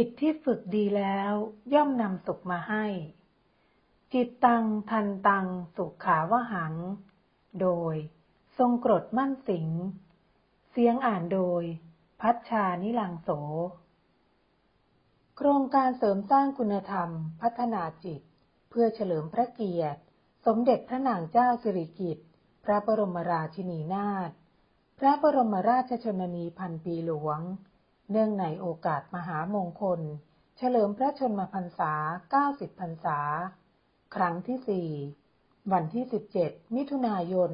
จิตที่ฝึกดีแล้วย่อมนำสุขมาให้จิตตังทันตังสุขาวหังโดยทรงกรดมั่นสิงห์เสียงอ่านโดยพัชชานิลังโสโครงการเสริมสร้างคุณธรรมพัฒนาจิตเพื่อเฉลิมพระเกียรติสมเด็จพระนางเจ้าสิริกิติ์พระบรมราชินีนาถพระบรมราชชนนีพันปีหลวงเนื่องในโอกาสมหามงคลเฉลิมพระชนมพรรษา90พรรษาครั้งที่ 4 วันที่ 17 มิถุนายน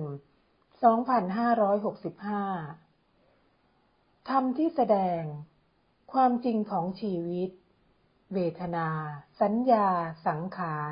2565 ธรรมที่แสดงความจริงของชีวิตเวทนาสัญญาสังขาร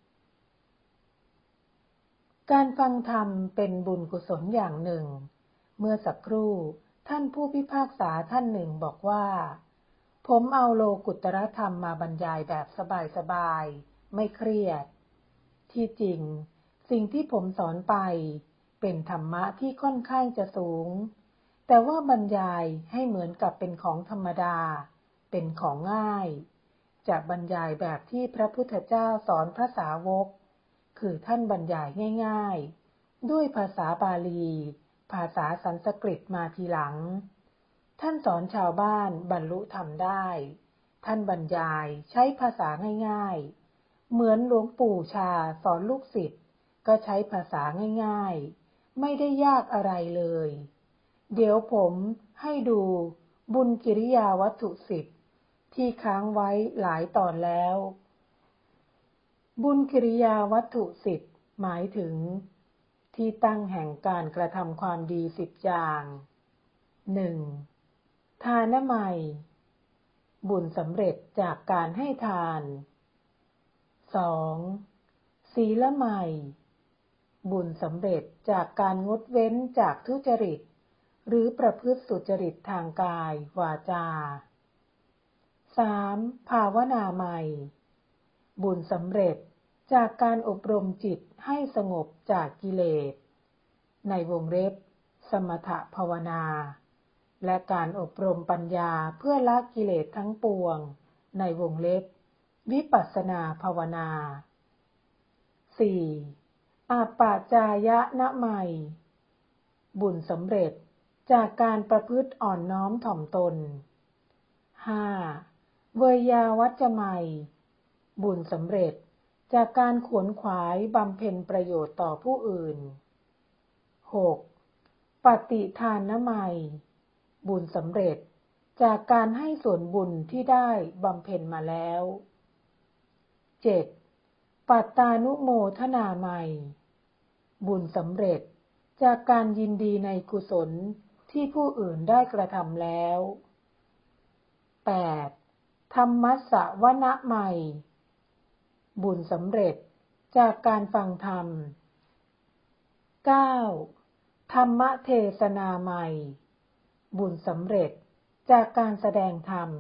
การฟังธรรมเป็นบุญกุศลอย่างหนึ่งเมื่อสักครู่ท่านผู้พิพากษาท่านหนึ่งบอกว่าผมเอาโลกุตรธรรมมาบรรยายแบบสบายๆไม่เครียดที่จริงสิ่งที่ผมสอนไปเป็นธรรมะที่ค่อนข้างจะสูงแต่ว่าบรรยายให้เหมือนกับเป็นของธรรมดาเป็นของง่ายจะบรรยายแบบที่พระพุทธเจ้าสอนพระสาวกคือท่านบรรยายง่ายๆด้วยภาษาบาลีภาษาสันสกฤตมาทีหลังท่านสอนชาวบ้านบรรลุธรรมได้ท่านบรรยายใช้ภาษาง่ายๆเหมือนหลวงปู่ชาสอนลูกศิษย์ก็ใช้ภาษาง่ายๆไม่ได้ยากอะไรเลยเดี๋ยวผมให้ดูบุญกิริยาวัตถุ10ที่ค้างไว้หลายตอนแล้วบุญกิริยาวัตถุ10หมายถึงที่ตั้งแห่งการกระทำความดี10อย่าง 1. ทานไมยบุญสำเร็จจากการให้ทาน 2. ศีลไมยบุญสำเร็จจากการงดเว้นจากทุจริตหรือประพฤติสุจริตทางกายวาจา 3. ภาวนาไมยบุญสำเร็จจากการอบรมจิตให้สงบจากกิเลสในวงเล็บสมถภาวนาและการอบรมปัญญาเพื่อละกิเลสทั้งปวงในวงเล็บวิปัสสนาภาวนา 4. อาปาจายนะไมยบุญสำเร็จจากการประพฤติอ่อนน้อมถ่อมตน 5. เวยาวัจจะไมยบุญสำเร็จจากการขวนขวายบำเพ็ญประโยชน์ต่อผู้อื่น 6. ปฏิทานไมยบุญสำเร็จจากการให้ส่วนบุญที่ได้บำเพ็ญมาแล้ว 7. ปัตตานุโมทนาไมยบุญสำเร็จจากการยินดีในกุศลที่ผู้อื่นได้กระทำแล้ว 8. ธัมมัสสวนไมยบุญสำเร็จจากการฟังธรรม 9. ธรรมเทศนาไมยบุญสำเร็จจากการแสดงธรรม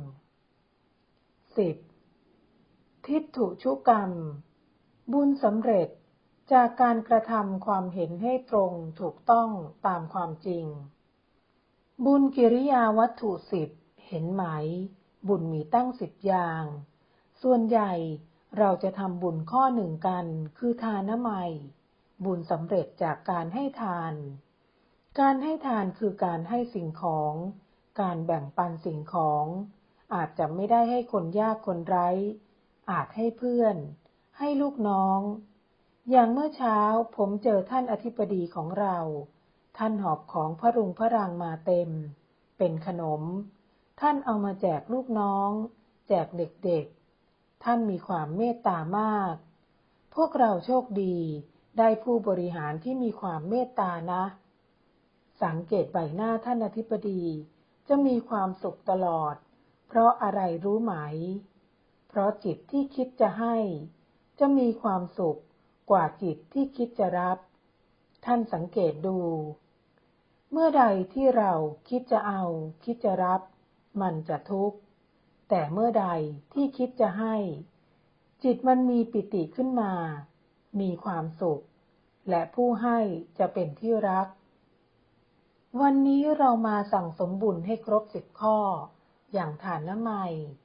10. ทิฏฐุชุกรรมบุญสำเร็จจากการกระทำความเห็นให้ตรงถูกต้องตามความจริงบุญกิริยาวัตถุ10เห็นไหมบุญมีตั้ง10อย่างส่วนใหญ่เราจะทำบุญข้อหนึ่งกันคือทานไมยบุญสำเร็จจากการให้ทานการให้ทานคือการให้สิ่งของการแบ่งปันสิ่งของอาจจะไม่ได้ให้คนยากคนไร้อาจให้เพื่อนให้ลูกน้องอย่างเมื่อเช้าผมเจอท่านอธิบดีของเราท่านหอบของพรุงพรังมาเต็มเป็นขนมท่านเอามาแจกลูกน้องแจกเด็กๆท่านมีความเมตตามากพวกเราโชคดีได้ผู้บริหารที่มีความเมตตานะสังเกตใบหน้าท่านอธิบดีจะมีความสุขตลอดเพราะอะไรรู้ไหมเพราะจิตที่คิดจะให้จะมีความสุขกว่าจิตที่คิดจะรับท่านสังเกตดูเมื่อใดที่เราคิดจะเอาคิดจะรับมันจะทุกข์แต่เมื่อใดที่คิดจะให้จิตมันมีปิติขึ้นมามีความสุขและผู้ให้จะเป็นที่รักวันนี้เรามาสั่งสมบุญให้ครบ10ข้ออย่างทานไมย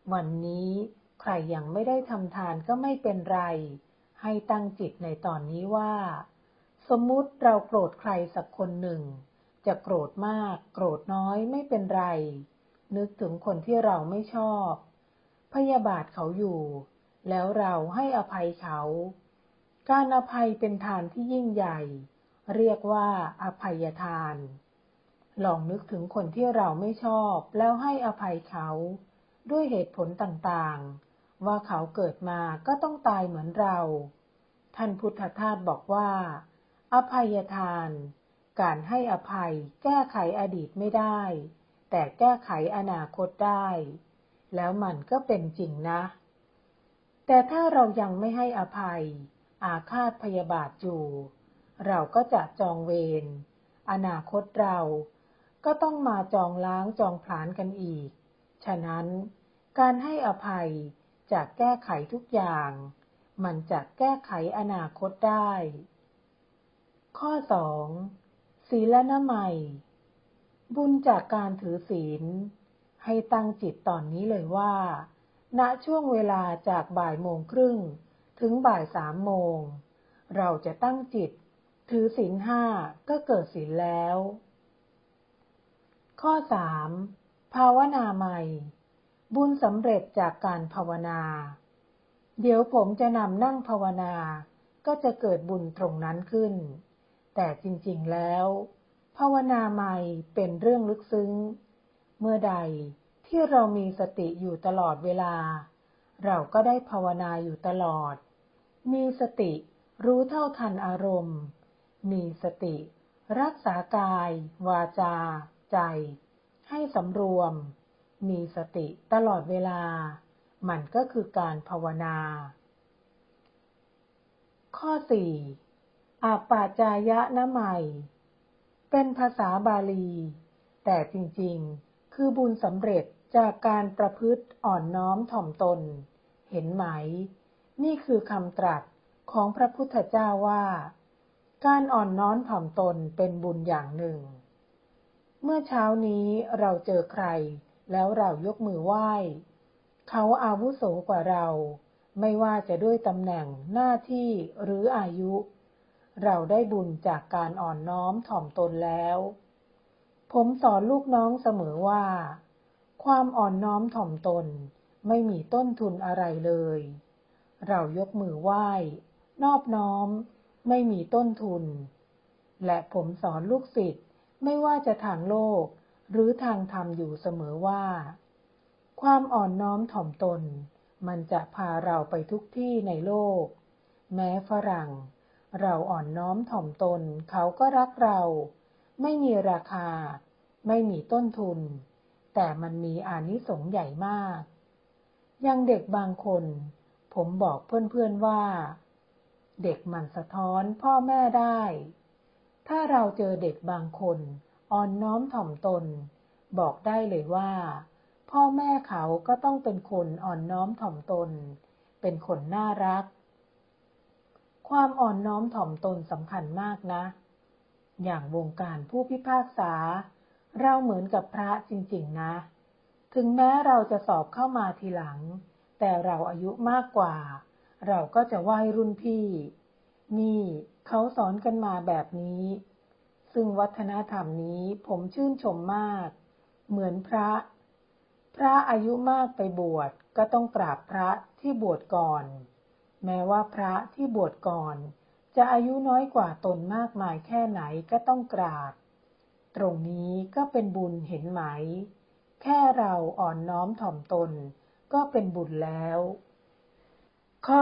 วันนี้ใครยังไม่ได้ทำทานก็ไม่เป็นไรให้ตั้งจิตในตอนนี้ว่าสมมุติเราโกรธใครสักคนหนึ่งจะโกรธมากโกรธน้อยไม่เป็นไรนึกถึงคนที่เราไม่ชอบพยาบาทเขาอยู่แล้วเราให้อภัยเขาการอภัยเป็นทานที่ยิ่งใหญ่เรียกว่าอภัยทานลองนึกถึงคนที่เราไม่ชอบแล้วให้อภัยเขาด้วยเหตุผลต่างๆว่าเขาเกิดมาก็ต้องตายเหมือนเราท่านพุทธทาสบอกว่าอภัยทานการให้อภัยแก้ไขอดีตไม่ได้แต่แก้ไขอนาคตได้แล้วมันก็เป็นจริงนะแต่ถ้าเรายังไม่ให้อภัยอาฆาตพยาบาทอยู่เราก็จะจองเวรอนาคตเราก็ต้องมาจองล้างจองผลาญกันอีกฉะนั้นการให้อภัยจะแก้ไขทุกอย่างมันจะแก้ไขอนาคตได้ข้อ 2. ศีลนามัยบุญจากการถือศีลให้ตั้งจิตตอนนี้เลยว่าณช่วงเวลาจากบ่ายโมงครึ่งถึงบ่าย3 โมงเราจะตั้งจิตถือศีล 5ก็เกิดศีลแล้วข้อ 3. ภาวนาใหม่บุญสำเร็จจากการภาวนาเดี๋ยวผมจะนำนั่งภาวนาก็จะเกิดบุญตรงนั้นขึ้นแต่จริงๆแล้วภาวนาใหม่เป็นเรื่องลึกซึ้งเมื่อใดที่เรามีสติอยู่ตลอดเวลาเราก็ได้ภาวนาอยู่ตลอดมีสติรู้เท่าทันอารมณ์มีสติรักษากายวาจาใจให้สำรวมมีสติตลอดเวลามันก็คือการภาวนาข้อ 4. อาปาจายนะใหม่เป็นภาษาบาลีแต่จริงๆคือบุญสำเร็จจากการประพฤติอ่อนน้อมถ่อมตนเห็นไหมนี่คือคำตรัสของพระพุทธเจ้าว่าการอ่อนน้อมถ่อมตนเป็นบุญอย่างหนึ่งเมื่อเช้านี้เราเจอใครแล้วเรายกมือไหว้เขาอาวุโสกว่าเราไม่ว่าจะด้วยตำแหน่งหน้าที่หรืออายุเราได้บุญจากการอ่อนน้อมถ่อมตนแล้วผมสอนลูกน้องเสมอว่าความอ่อนน้อมถ่อมตนไม่มีต้นทุนอะไรเลยเรายกมือไหว้นอบน้อมไม่มีต้นทุนและผมสอนลูกศิษย์ไม่ว่าจะทางโลกหรือทางธรรมอยู่เสมอว่าความอ่อนน้อมถ่อมตนมันจะพาเราไปทุกที่ในโลกแม้ฝรั่งเราอ่อนน้อมถ่อมตนเขาก็รักเราไม่มีราคาไม่มีต้นทุนแต่มันมีอานิสงส์ใหญ่มากอย่างเด็กบางคนผมบอกเพื่อนๆว่าเด็กมันสะท้อนพ่อแม่ได้ถ้าเราเจอเด็กบางคนอ่อนน้อมถ่อมตนบอกได้เลยว่าพ่อแม่เขาก็ต้องเป็นคนอ่อนน้อมถ่อมตนเป็นคนน่ารักความอ่อนน้อมถ่อมตนสำคัญมากนะอย่างวงการผู้พิพากษาเราเหมือนกับพระจริงๆนะถึงแม้เราจะสอบเข้ามาทีหลังแต่เราอายุมากกว่าเราก็จะไหว้รุ่นพี่นี่เขาสอนกันมาแบบนี้ซึ่งวัฒนธรรมนี้ผมชื่นชมมากเหมือนพระอายุมากไปบวชก็ต้องกราบพระที่บวชก่อนแม้ว่าพระที่บวชก่อนจะอายุน้อยกว่าตนมากมายแค่ไหนก็ต้องกราบตรงนี้ก็เป็นบุญเห็นไหมแค่เราอ่อนน้อมถ่อมตนก็เป็นบุญแล้วข้อ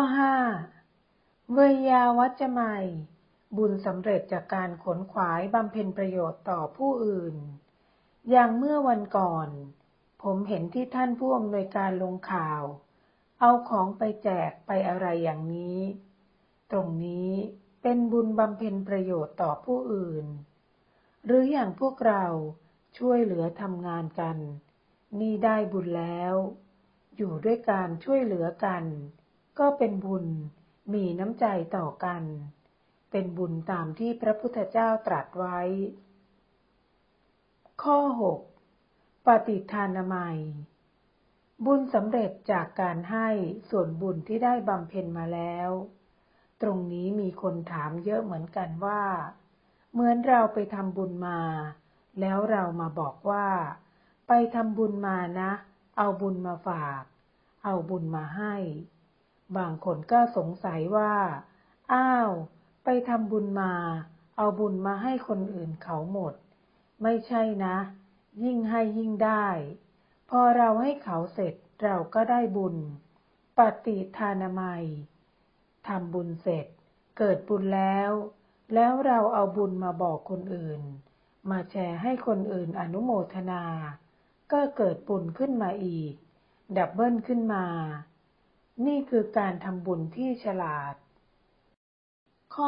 5. เวยาวัจจะไมยบุญสำเร็จจากการขนขวายบำเพ็ญประโยชน์ต่อผู้อื่นอย่างเมื่อวันก่อนผมเห็นที่ท่านผู้อำนวยการลงข่าวเอาของไปแจกไปอะไรอย่างนี้ตรงนี้เป็นบุญบำเพ็ญประโยชน์ต่อผู้อื่นหรืออย่างพวกเราช่วยเหลือทำงานกันนี่ได้บุญแล้วอยู่ด้วยการช่วยเหลือกันก็เป็นบุญมีน้ำใจต่อกันเป็นบุญตามที่พระพุทธเจ้าตรัสไว้ข้อ 6. ปฏิทานามัยบุญสำเร็จจากการให้ส่วนบุญที่ได้บำเพ็ญมาแล้วตรงนี้มีคนถามเยอะเหมือนกันว่าเหมือนเราไปทำบุญมาแล้วเรามาบอกว่าไปทำบุญมานะเอาบุญมาฝากเอาบุญมาให้บางคนก็สงสัยว่าอ้าวไปทำบุญมาเอาบุญมาให้คนอื่นเขาหมดไม่ใช่นะยิ่งให้ยิ่งได้พอเราให้เขาเสร็จเราก็ได้บุญปฏิทานามัยทำบุญเสร็จเกิดบุญแล้วเราเอาบุญมาบอกคนอื่นมาแชร์ให้คนอื่นอนุโมทนาก็เกิดบุญขึ้นมาอีกดับเบิลขึ้นมานี่คือการทำบุญที่ฉลาดข้อ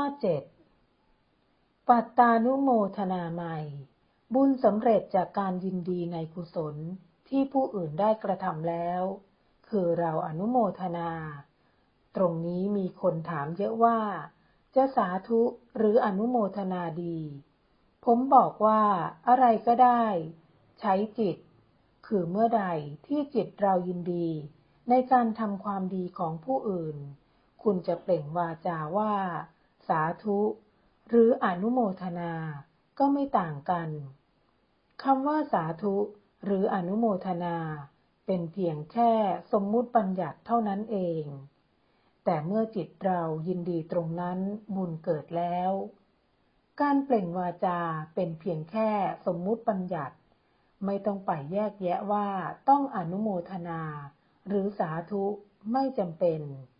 7 ปัตตานุโมทนาใหม่บุญสำเร็จจากการยินดีในกุศลที่ผู้อื่นได้กระทำแล้วคือเราอนุโมทนาตรงนี้มีคนถามเยอะว่าจะสาธุหรืออนุโมทนาดีผมบอกว่าอะไรก็ได้ใช้จิตคือเมื่อใดที่จิตเรายินดีในการทำความดีของผู้อื่นคุณจะเปล่งวาจาว่าสาธุหรืออนุโมทนาก็ไม่ต่างกันคำว่าสาธุหรืออนุโมทนาเป็นเพียงแค่สมมุติบัญญัติเท่านั้นเองแต่เมื่อจิตเรายินดีตรงนั้นบุญเกิดแล้วการเปล่งวาจาเป็นเพียงแค่สมมุติบัญญัติไม่ต้องไปแยกแยะว่าต้องอนุโมทนาหรือสาธุไม่จำเป็น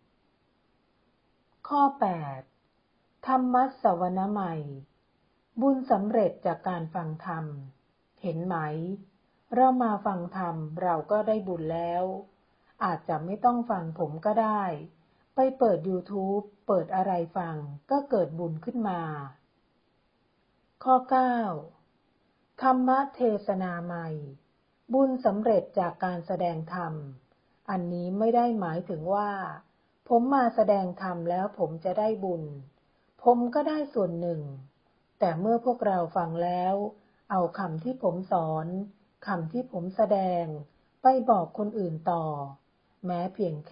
ข้อ 8 ธรรมสวนใหม่บุญสำเร็จจากการฟังธรรมเห็นไหมเรามาฟังธรรมเราก็ได้บุญแล้วอาจจะไม่ต้องฟังผมก็ได้ไปเปิด YouTube เปิดอะไรฟังก็เกิดบุญขึ้นมาข้อ 9 ธรรมเทศนาใหม่บุญสำเร็จจากการแสดงธรรมอันนี้ไม่ได้หมายถึงว่าผมมาแสดงธรรมแล้วผมจะได้บุญผมก็ได้ส่วนหนึ่งแต่เมื่อพวกเราฟังแล้วเอาคำที่ผมสอนคำที่ผมแสดงไปบอกคนอื่นต่อแม้เพียงแค่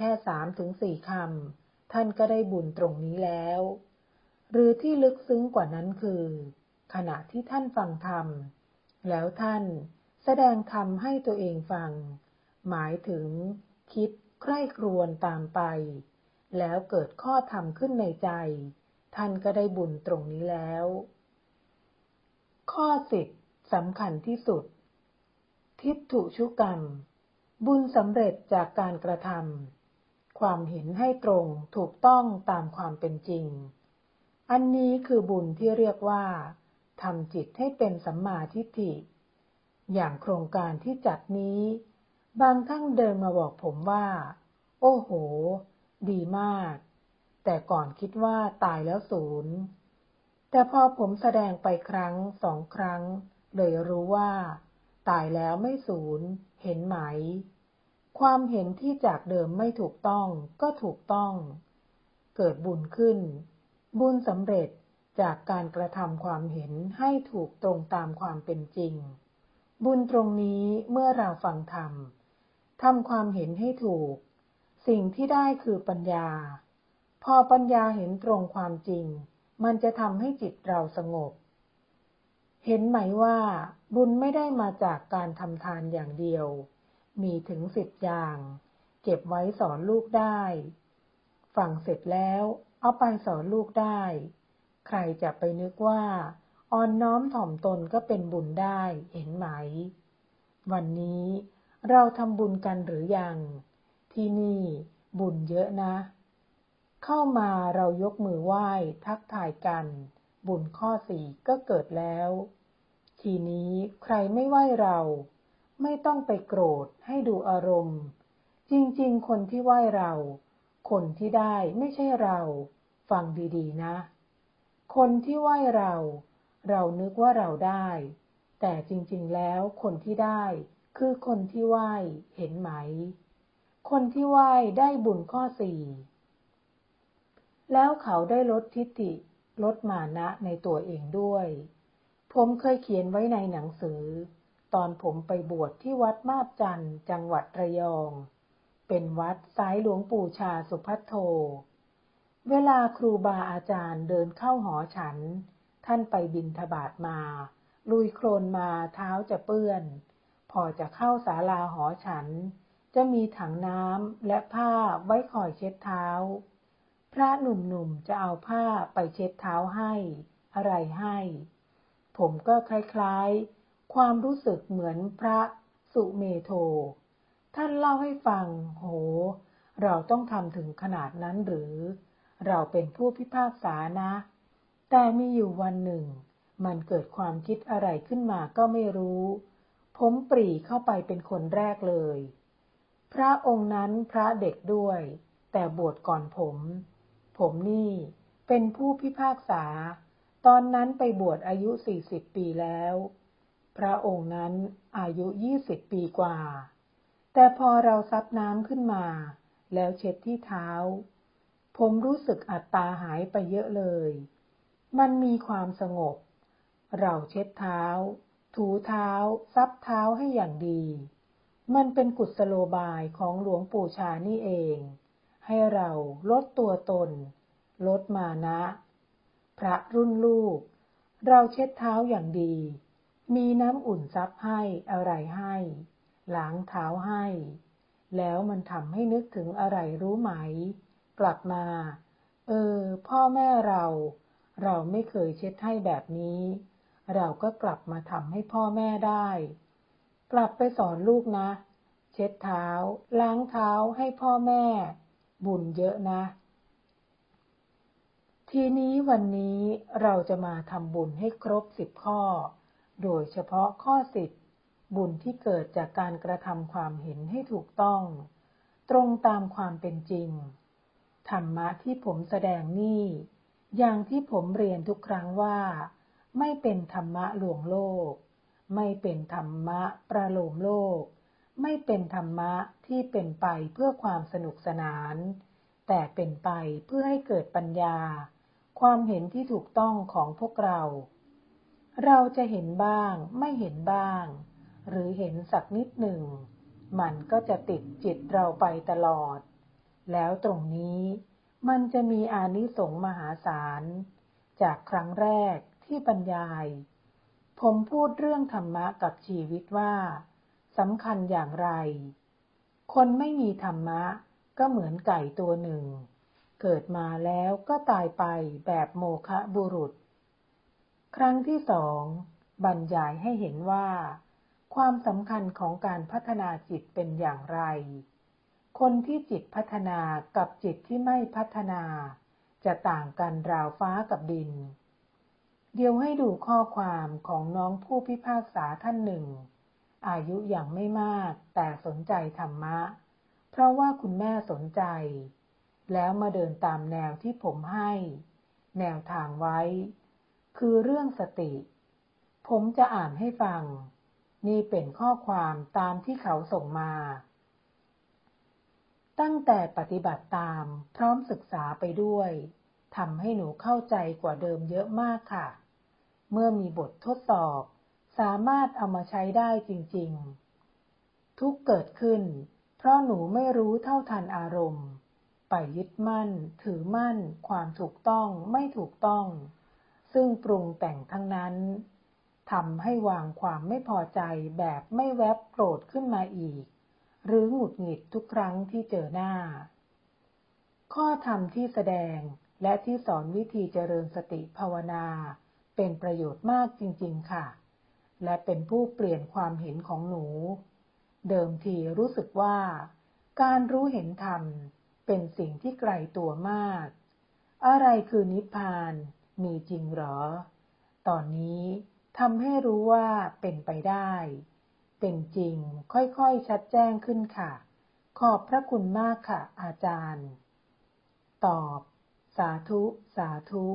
3-4 คำท่านก็ได้บุญตรงนี้แล้วหรือที่ลึกซึ้งกว่านั้นคือขณะที่ท่านฟังธรรมแล้วท่านแสดงธรรมให้ตัวเองฟังหมายถึงคิดใคร่ครวญตามไปแล้วเกิดข้อธรรมขึ้นในใจท่านก็ได้บุญตรงนี้แล้วข้อ 10 สำคัญที่สุดทิฏฐุชุกรรมบุญสำเร็จจากการกระทำความเห็นให้ตรงถูกต้องตามความเป็นจริงอันนี้คือบุญที่เรียกว่าทำจิตให้เป็นสัมมาทิฏฐิอย่างโครงการที่จัดนี้บางท่านเดินมาบอกผมว่าโอ้โหดีมากแต่ก่อนคิดว่าตายแล้วศูนย์แต่พอผมแสดงไปครั้ง2 ครั้งเลยรู้ว่าตายแล้วไม่ศูนย์เห็นไหมความเห็นที่จากเดิมไม่ถูกต้องก็ถูกต้องเกิดบุญขึ้นบุญสำเร็จจากการกระทำความเห็นให้ถูกตรงตามความเป็นจริงบุญตรงนี้เมื่อเราฟังธรรมทำความเห็นให้ถูกสิ่งที่ได้คือปัญญาพอปัญญาเห็นตรงความจริงมันจะทำให้จิตเราสงบเห็นไหมว่าบุญไม่ได้มาจากการทำทานอย่างเดียวมีถึง10 อย่างเก็บไว้สอนลูกได้ฟังเสร็จแล้วเอาไปสอนลูกได้ใครจะไปนึกว่าอ่อนน้อมถ่อมตนก็เป็นบุญได้เห็นไหมวันนี้เราทำบุญกันหรือยังที่นี่บุญเยอะนะเข้ามาเรายกมือไหว้ทักทายกันบุญข้อ 4ก็เกิดแล้วทีนี้ใครไม่ไหว้เราไม่ต้องไปโกรธให้ดูอารมณ์จริงๆคนที่ไหว้เราคนที่ได้ไม่ใช่เราฟังดีๆนะคนที่ไหว้เรานึกว่าเราได้แต่จริงๆแล้วคนที่ได้คือคนที่ไหว้เห็นไหมคนที่ไหว้ได้บุญข้อ 4แล้วเขาได้ลดทิฏฐิลดมานะในตัวเองด้วยผมเคยเขียนไว้ในหนังสือตอนผมไปบวชที่วัดมาบจันทร์จังหวัดระยองเป็นวัดสายหลวงปู่ชาสุภัทโทเวลาครูบาอาจารย์เดินเข้าหอฉันท่านไปบิณฑบาตมาลุยโคลนมาเท้าจะเปื้อนพอจะเข้าศาลาหอฉันจะมีถังน้ำและผ้าไว้คอยเช็ดเท้าพระหนุ่มๆจะเอาผ้าไปเช็ดเท้าให้อะไรให้ผมก็คล้ายๆความรู้สึกเหมือนพระสุเมโธท่านเล่าให้ฟังโหเราต้องทำถึงขนาดนั้นหรือเราเป็นผู้พิพากษานะแต่มีอยู่วันหนึ่งมันเกิดความคิดอะไรขึ้นมาก็ไม่รู้ผมปรีเข้าไปเป็นคนแรกเลยพระองค์นั้นพระเด็กด้วยแต่บวชก่อนผมนี่เป็นผู้พิพากษาตอนนั้นไปบวชอายุ40 ปีแล้วพระองค์นั้นอายุ20 ปีกว่าแต่พอเราซับน้ำขึ้นมาแล้วเช็ดที่เท้าผมรู้สึกอัตตาหายไปเยอะเลยมันมีความสงบเราเช็ดเท้าถูเท้าซับเท้าให้อย่างดีมันเป็นกุศโลบายของหลวงปู่ชานี่เองให้เราลดตัวตนลดมานะพระรุ่นลูกเราเช็ดเท้าอย่างดีมีน้ำอุ่นซับให้อะไรให้ล้างเท้าให้แล้วมันทำให้นึกถึงอะไรรู้ไหมกลับมาพ่อแม่เราไม่เคยเช็ดให้แบบนี้เราก็กลับมาทำให้พ่อแม่ได้กลับไปสอนลูกนะเช็ดเท้าล้างเท้าให้พ่อแม่บุญเยอะนะทีนี้วันนี้เราจะมาทำบุญให้ครบ10 ข้อโดยเฉพาะข้อ10บุญที่เกิดจากการกระทำความเห็นให้ถูกต้องตรงตามความเป็นจริงธรรมะที่ผมแสดงนี่อย่างที่ผมเรียนทุกครั้งว่าไม่เป็นธรรมะลวงโลกไม่เป็นธรรมะประโลมโลกไม่เป็นธรรมะที่เป็นไปเพื่อความสนุกสนานแต่เป็นไปเพื่อให้เกิดปัญญาความเห็นที่ถูกต้องของพวกเราจะเห็นบ้างไม่เห็นบ้างหรือเห็นสักนิดหนึ่งมันก็จะติดจิตเราไปตลอดแล้วตรงนี้มันจะมีอานิสงส์มหาศาลจากครั้งแรกที่บรรยายผมพูดเรื่องธรรมะกับชีวิตว่าสำคัญอย่างไรคนไม่มีธรรมะก็เหมือนไก่ตัวหนึ่งเกิดมาแล้วก็ตายไปแบบโมฆะบุรุษครั้งที่2บรรยายให้เห็นว่าความสำคัญของการพัฒนาจิตเป็นอย่างไรคนที่จิตพัฒนากับจิตที่ไม่พัฒนาจะต่างกันราวฟ้ากับดินเดี๋ยวให้ดูข้อความของน้องผู้พิพากษาท่านหนึ่งอายุยังไม่มากแต่สนใจธรรมะเพราะว่าคุณแม่สนใจแล้วมาเดินตามแนวที่ผมให้แนวทางไว้คือเรื่องสติผมจะอ่านให้ฟังนี่เป็นข้อความตามที่เขาส่งมาตั้งแต่ปฏิบัติตามพร้อมศึกษาไปด้วยทำให้หนูเข้าใจกว่าเดิมเยอะมากค่ะเมื่อมีบททดสอบสามารถเอามาใช้ได้จริงๆทุกเกิดขึ้นเพราะหนูไม่รู้เท่าทันอารมณ์ไปยึดมั่นถือมั่นความถูกต้องไม่ถูกต้องซึ่งปรุงแต่งทั้งนั้นทำให้วางความไม่พอใจแบบไม่แวบโกรธขึ้นมาอีกหรือหงุดหงิดทุกครั้งที่เจอหน้าข้อธรรมที่แสดงและที่สอนวิธีเจริญสติภาวนาเป็นประโยชน์มากจริงๆค่ะและเป็นผู้เปลี่ยนความเห็นของหนูเดิมทีรู้สึกว่าการรู้เห็นธรรมเป็นสิ่งที่ไกลตัวมากอะไรคือนิพพานมีจริงหรอตอนนี้ทำให้รู้ว่าเป็นไปได้เป็นจริงค่อยๆชัดแจ้งขึ้นค่ะขอบพระคุณมากค่ะอาจารย์ตอบสาธุสาธุ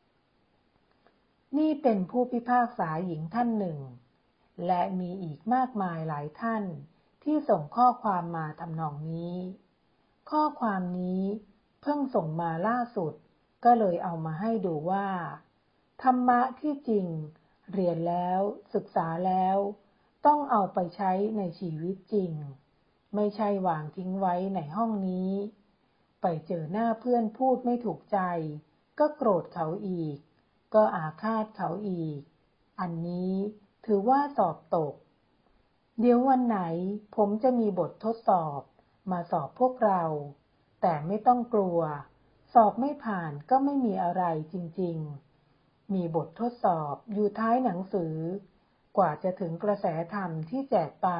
นี่เป็นผู้พิพากษาหญิงท่านหนึ่งและมีอีกมากมายหลายท่านที่ส่งข้อความมาทำนองนี้ข้อความนี้เพิ่งส่งมาล่าสุดก็เลยเอามาให้ดูว่าธรรมะที่จริงเรียนแล้วศึกษาแล้วต้องเอาไปใช้ในชีวิตจริงไม่ใช่วางทิ้งไว้ในห้องนี้ไปเจอหน้าเพื่อนพูดไม่ถูกใจก็โกรธเขาอีกก็อาฆาตเขาอีกอันนี้ถือว่าสอบตกเดี๋ยววันไหนผมจะมีบททดสอบมาสอบพวกเราแต่ไม่ต้องกลัวสอบไม่ผ่านก็ไม่มีอะไรจริงๆมีบททดสอบอยู่ท้ายหนังสือกว่าจะถึงกระแสธรรมที่แจกไป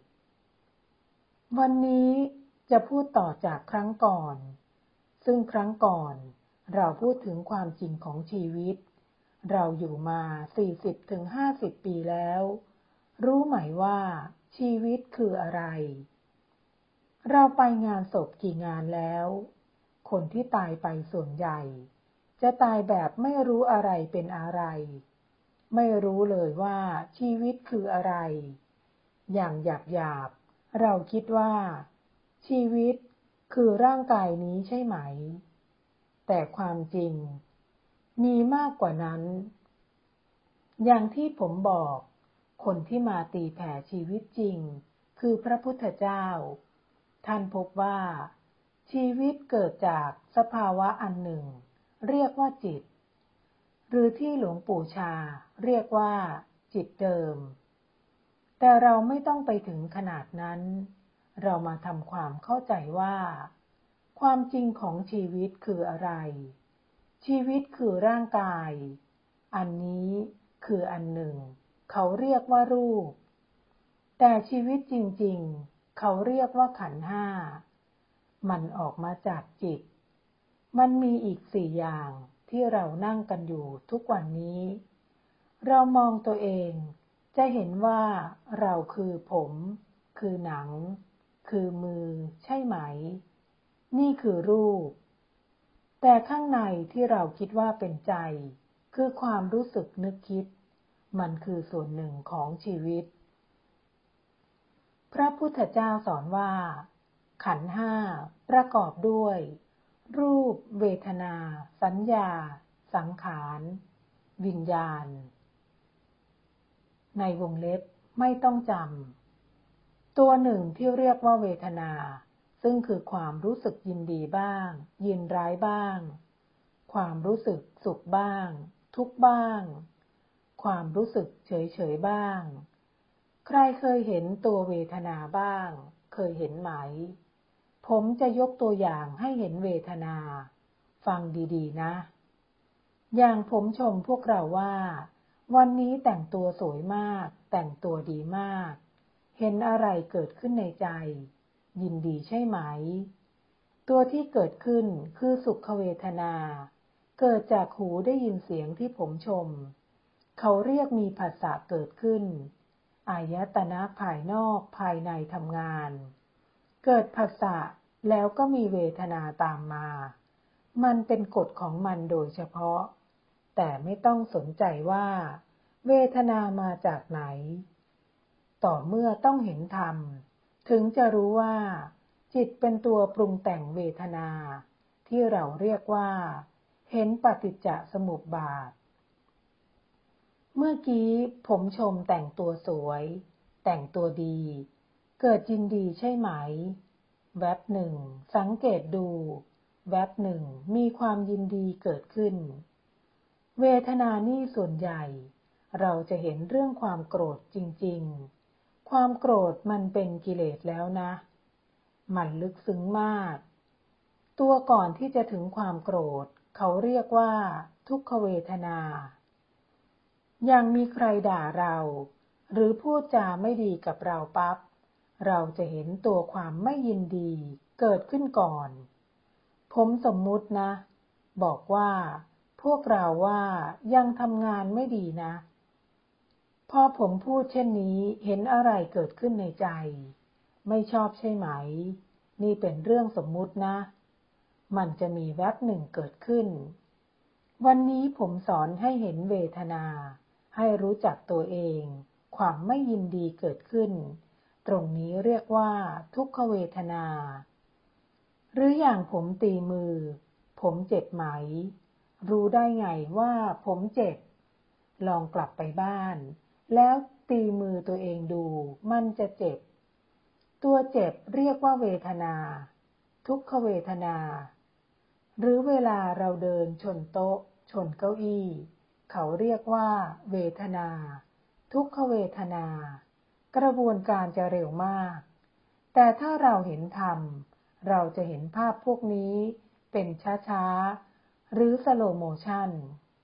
วันนี้จะพูดต่อจากครั้งก่อนซึ่งครั้งก่อนเราพูดถึงความจริงของชีวิตเราอยู่มา 40-50 ปีแล้วรู้ไหมว่าชีวิตคืออะไรเราไปงานศพกี่งานแล้วคนที่ตายไปส่วนใหญ่จะตายแบบไม่รู้อะไรเป็นอะไรไม่รู้เลยว่าชีวิตคืออะไรอย่างหยาบๆเราคิดว่าชีวิตคือร่างกายนี้ใช่ไหมแต่ความจริงมีมากกว่านั้นอย่างที่ผมบอกคนที่มาตีแผ่ชีวิตจริงคือพระพุทธเจ้าท่านพบว่าชีวิตเกิดจากสภาวะอันหนึ่งเรียกว่าจิตหรือที่หลวงปู่ชาเรียกว่าจิตเดิมแต่เราไม่ต้องไปถึงขนาดนั้นเรามาทำความเข้าใจว่าความจริงของชีวิตคืออะไรชีวิตคือร่างกายอันนี้คืออันหนึ่งเขาเรียกว่ารูปแต่ชีวิตจริงๆเขาเรียกว่าขันธ์ห้ามันออกมาจากจิตมันมีอีก4 อย่างที่เรานั่งกันอยู่ทุกวันนี้เรามองตัวเองจะเห็นว่าเราคือผมคือหนังคือมือใช่ไหมนี่คือรูปแต่ข้างในที่เราคิดว่าเป็นใจคือความรู้สึกนึกคิดมันคือส่วนหนึ่งของชีวิตพระพุทธเจ้าสอนว่าขันธ์ห้าประกอบด้วยรูปเวทนาสัญญาสังขารวิญญาณในวงเล็บไม่ต้องจำตัวหนึ่งที่เรียกว่าเวทนาซึ่งคือความรู้สึกยินดีบ้างยินร้ายบ้างความรู้สึกสุขบ้างทุกข์บ้างความรู้สึกเฉยๆบ้างใครเคยเห็นตัวเวทนาบ้างเคยเห็นไหมผมจะยกตัวอย่างให้เห็นเวทนาฟังดีๆนะอย่างผมชมพวกเราว่าวันนี้แต่งตัวสวยมากแต่งตัวดีมากเห็นอะไรเกิดขึ้นในใจยินดีใช่ไหมตัวที่เกิดขึ้นคือสุขเวทนาเกิดจากหูได้ยินเสียงที่ผมชมเขาเรียกมีผัสสะเกิดขึ้นอายตนะภายนอกภายในทำงานเกิดผัสสะแล้วก็มีเวทนาตามมามันเป็นกฎของมันโดยเฉพาะแต่ไม่ต้องสนใจว่าเวทนามาจากไหนต่อเมื่อต้องเห็นธรรมถึงจะรู้ว่าจิตเป็นตัวปรุงแต่งเวทนาที่เราเรียกว่าเห็นปฏิจจสมุปบาทเมื่อกี้ผมชมแต่งตัวสวยแต่งตัวดีเกิดยินดีใช่ไหมแวบหนึ่งสังเกตดูแวบหนึ่งมีความยินดีเกิดขึ้นเวทนานี่ส่วนใหญ่เราจะเห็นเรื่องความโกรธจริงๆความโกรธมันเป็นกิเลสแล้วนะมันลึกซึ้งมากตัวก่อนที่จะถึงความโกรธเขาเรียกว่าทุกขเวทนาอย่างมีใครด่าเราหรือพูดจาไม่ดีกับเราปั๊บเราจะเห็นตัวความไม่ยินดีเกิดขึ้นก่อนผมสมมุตินะบอกว่าพวกเราว่ายังทำงานไม่ดีนะพอผมพูดเช่นนี้เห็นอะไรเกิดขึ้นในใจไม่ชอบใช่ไหมนี่เป็นเรื่องสมมุตินะมันจะมีแวบหนึ่งเกิดขึ้นวันนี้ผมสอนให้เห็นเวทนาให้รู้จักตัวเองความไม่ยินดีเกิดขึ้นตรงนี้เรียกว่าทุกขเวทนาหรืออย่างผมตีมือผมเจ็บไหมรู้ได้ไงว่าผมเจ็บลองกลับไปบ้านแล้วตีมือตัวเองดูมันจะเจ็บตัวเจ็บเรียกว่าเวทนาทุกขเวทนาหรือเวลาเราเดินชนโต๊ะชนเก้าอี้เขาเรียกว่าเวทนาทุกขเวทนากระบวนการจะเร็วมากแต่ถ้าเราเห็นธรรมเราจะเห็นภาพพวกนี้เป็นช้าๆหรือสโลโมชัน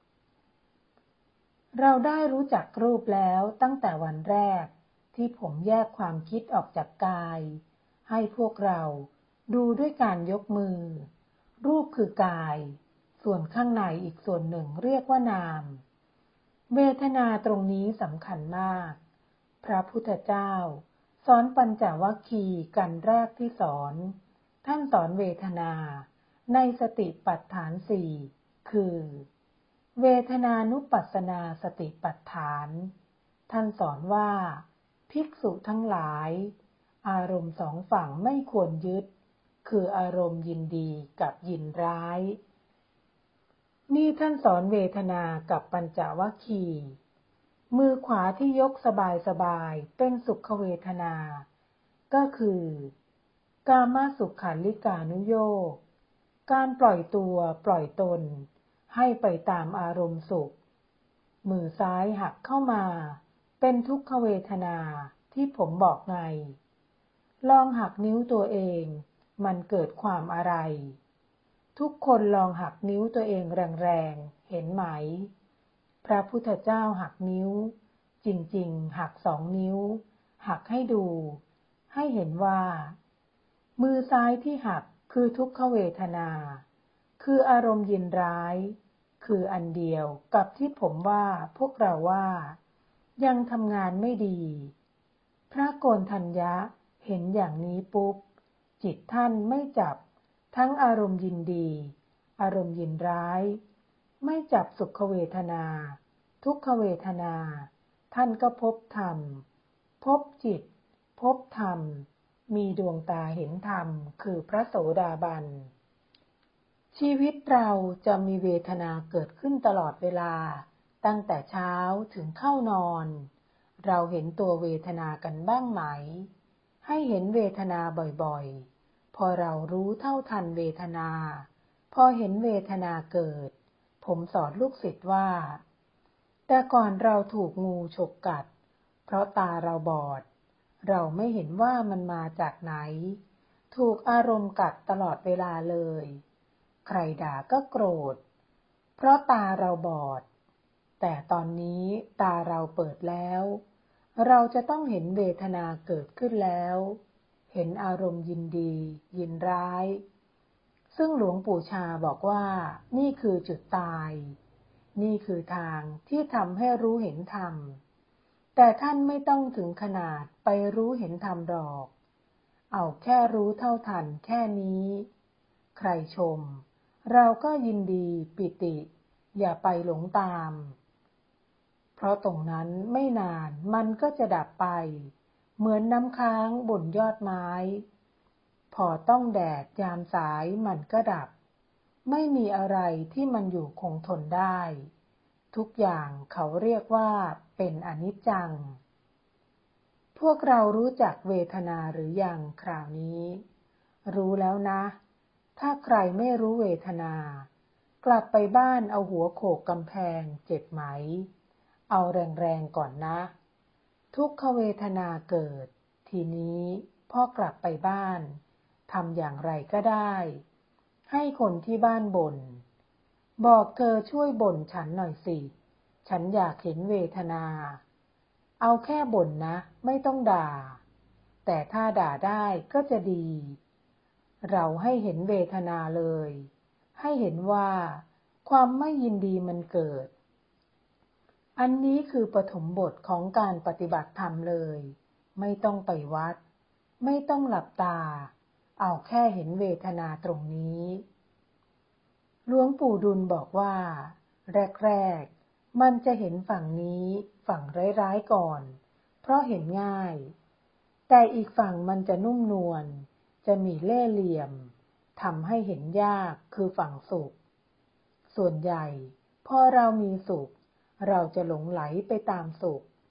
เราได้รู้จักรูปแล้วตั้งแต่วันแรกที่ผมแยกความคิดออกจากกายให้พวกเราดูด้วยการยกมือรูปคือกายส่วนข้างในอีกส่วนหนึ่งเรียกว่านามเวทนาตรงนี้สำคัญมากพระพุทธเจ้าสอนปัญจวัคคีย์กันแรกที่สอนท่านสอนเวทนาในสติปัฏฐานสี่คือเวทนานุปัสสนาสติปัฏฐานท่านสอนว่าภิกษุทั้งหลายอารมณ์สองฝั่งไม่ควรยึดคืออารมณ์ยินดีกับยินร้ายนี่ท่านสอนเวทนากับปัญจวัคคีย์มือขวาที่ยกสบายๆเป็นสุขเวทนาก็คือกามสุขันลิกานุโยคการปล่อยตัวปล่อยตนให้ไปตามอารมณ์สุขมือซ้ายหักเข้ามาเป็นทุกขเวทนาที่ผมบอกไงลองหักนิ้วตัวเองมันเกิดความอะไรทุกคนลองหักนิ้วตัวเองแรงๆเห็นไหมพระพุทธเจ้าหักนิ้วจริงๆหัก2 นิ้วหักให้ดูให้เห็นว่ามือซ้ายที่หักคือทุกขเวทนาคืออารมณ์ยินร้ายคืออันเดียวกับที่ผมว่าพวกเราว่ายังทำงานไม่ดีพระโกณฑัญญะเห็นอย่างนี้ปุ๊บจิตท่านไม่จับทั้งอารมณ์ยินดีอารมณ์ยินร้ายไม่จับสุขเวทนาทุกขเวทนาท่านก็พบธรรมพบจิตพบธรรมมีดวงตาเห็นธรรมคือพระโสดาบันชีวิตเราจะมีเวทนาเกิดขึ้นตลอดเวลาตั้งแต่เช้าถึงเข้านอนเราเห็นตัวเวทนากันบ้างไหมให้เห็นเวทนาบ่อยๆพอเรารู้เท่าทันเวทนาพอเห็นเวทนาเกิดผมสอนลูกศิษย์ว่าแต่ก่อนเราถูกงูฉกกัดเพราะตาเราบอดเราไม่เห็นว่ามันมาจากไหนถูกอารมณ์กัดตลอดเวลาเลยใครด่าก็โกรธเพราะตาเราบอดแต่ตอนนี้ตาเราเปิดแล้วเราจะต้องเห็นเวทนาเกิดขึ้นแล้วเห็นอารมณ์ยินดียินร้ายซึ่งหลวงปู่ชาบอกว่านี่คือจุดตายนี่คือทางที่ทำให้รู้เห็นธรรมแต่ท่านไม่ต้องถึงขนาดไปรู้เห็นธรรมหรอกเอาแค่รู้เท่าทันแค่นี้ใครชมเราก็ยินดีปิติอย่าไปหลงตามเพราะตรงนั้นไม่นานมันก็จะดับไปเหมือนน้ำค้างบนยอดไม้พอต้องแดดยามสายมันก็ดับไม่มีอะไรที่มันอยู่คงทนได้ทุกอย่างเขาเรียกว่าเป็นอนิจจังพวกเรารู้จักเวทนาหรือยังคราวนี้รู้แล้วนะถ้าใครไม่รู้เวทนากลับไปบ้านเอาหัวโขกกำแพงเจ็บไหมเอาแรงๆก่อนนะทุกขเวทนาเกิดทีนี้พ่อกลับไปบ้านทำอย่างไรก็ได้ให้คนที่บ้านบ่นบอกเธอช่วยบ่นฉันหน่อยสิฉันอยากเห็นเวทนาเอาแค่บ่นนะไม่ต้องด่าแต่ถ้าด่าได้ก็จะดีเราให้เห็นเวทนาเลยให้เห็นว่าความไม่ยินดีมันเกิดอันนี้คือปฐมบทของการปฏิบัติธรรมเลยไม่ต้องไปวัดไม่ต้องหลับตาเอาแค่เห็นเวทนาตรงนี้หลวงปู่ดุลบอกว่าแรกๆมันจะเห็นฝั่งนี้ฝั่งร้ายๆก่อนเพราะเห็นง่ายแต่อีกฝั่งมันจะนุ่มนวลจะมีเล่ห์เหลี่ยมทำให้เห็นยากคือฝั่งสุขส่วนใหญ่พอเรามีสุขเราจะหลงไหลไปตามสุข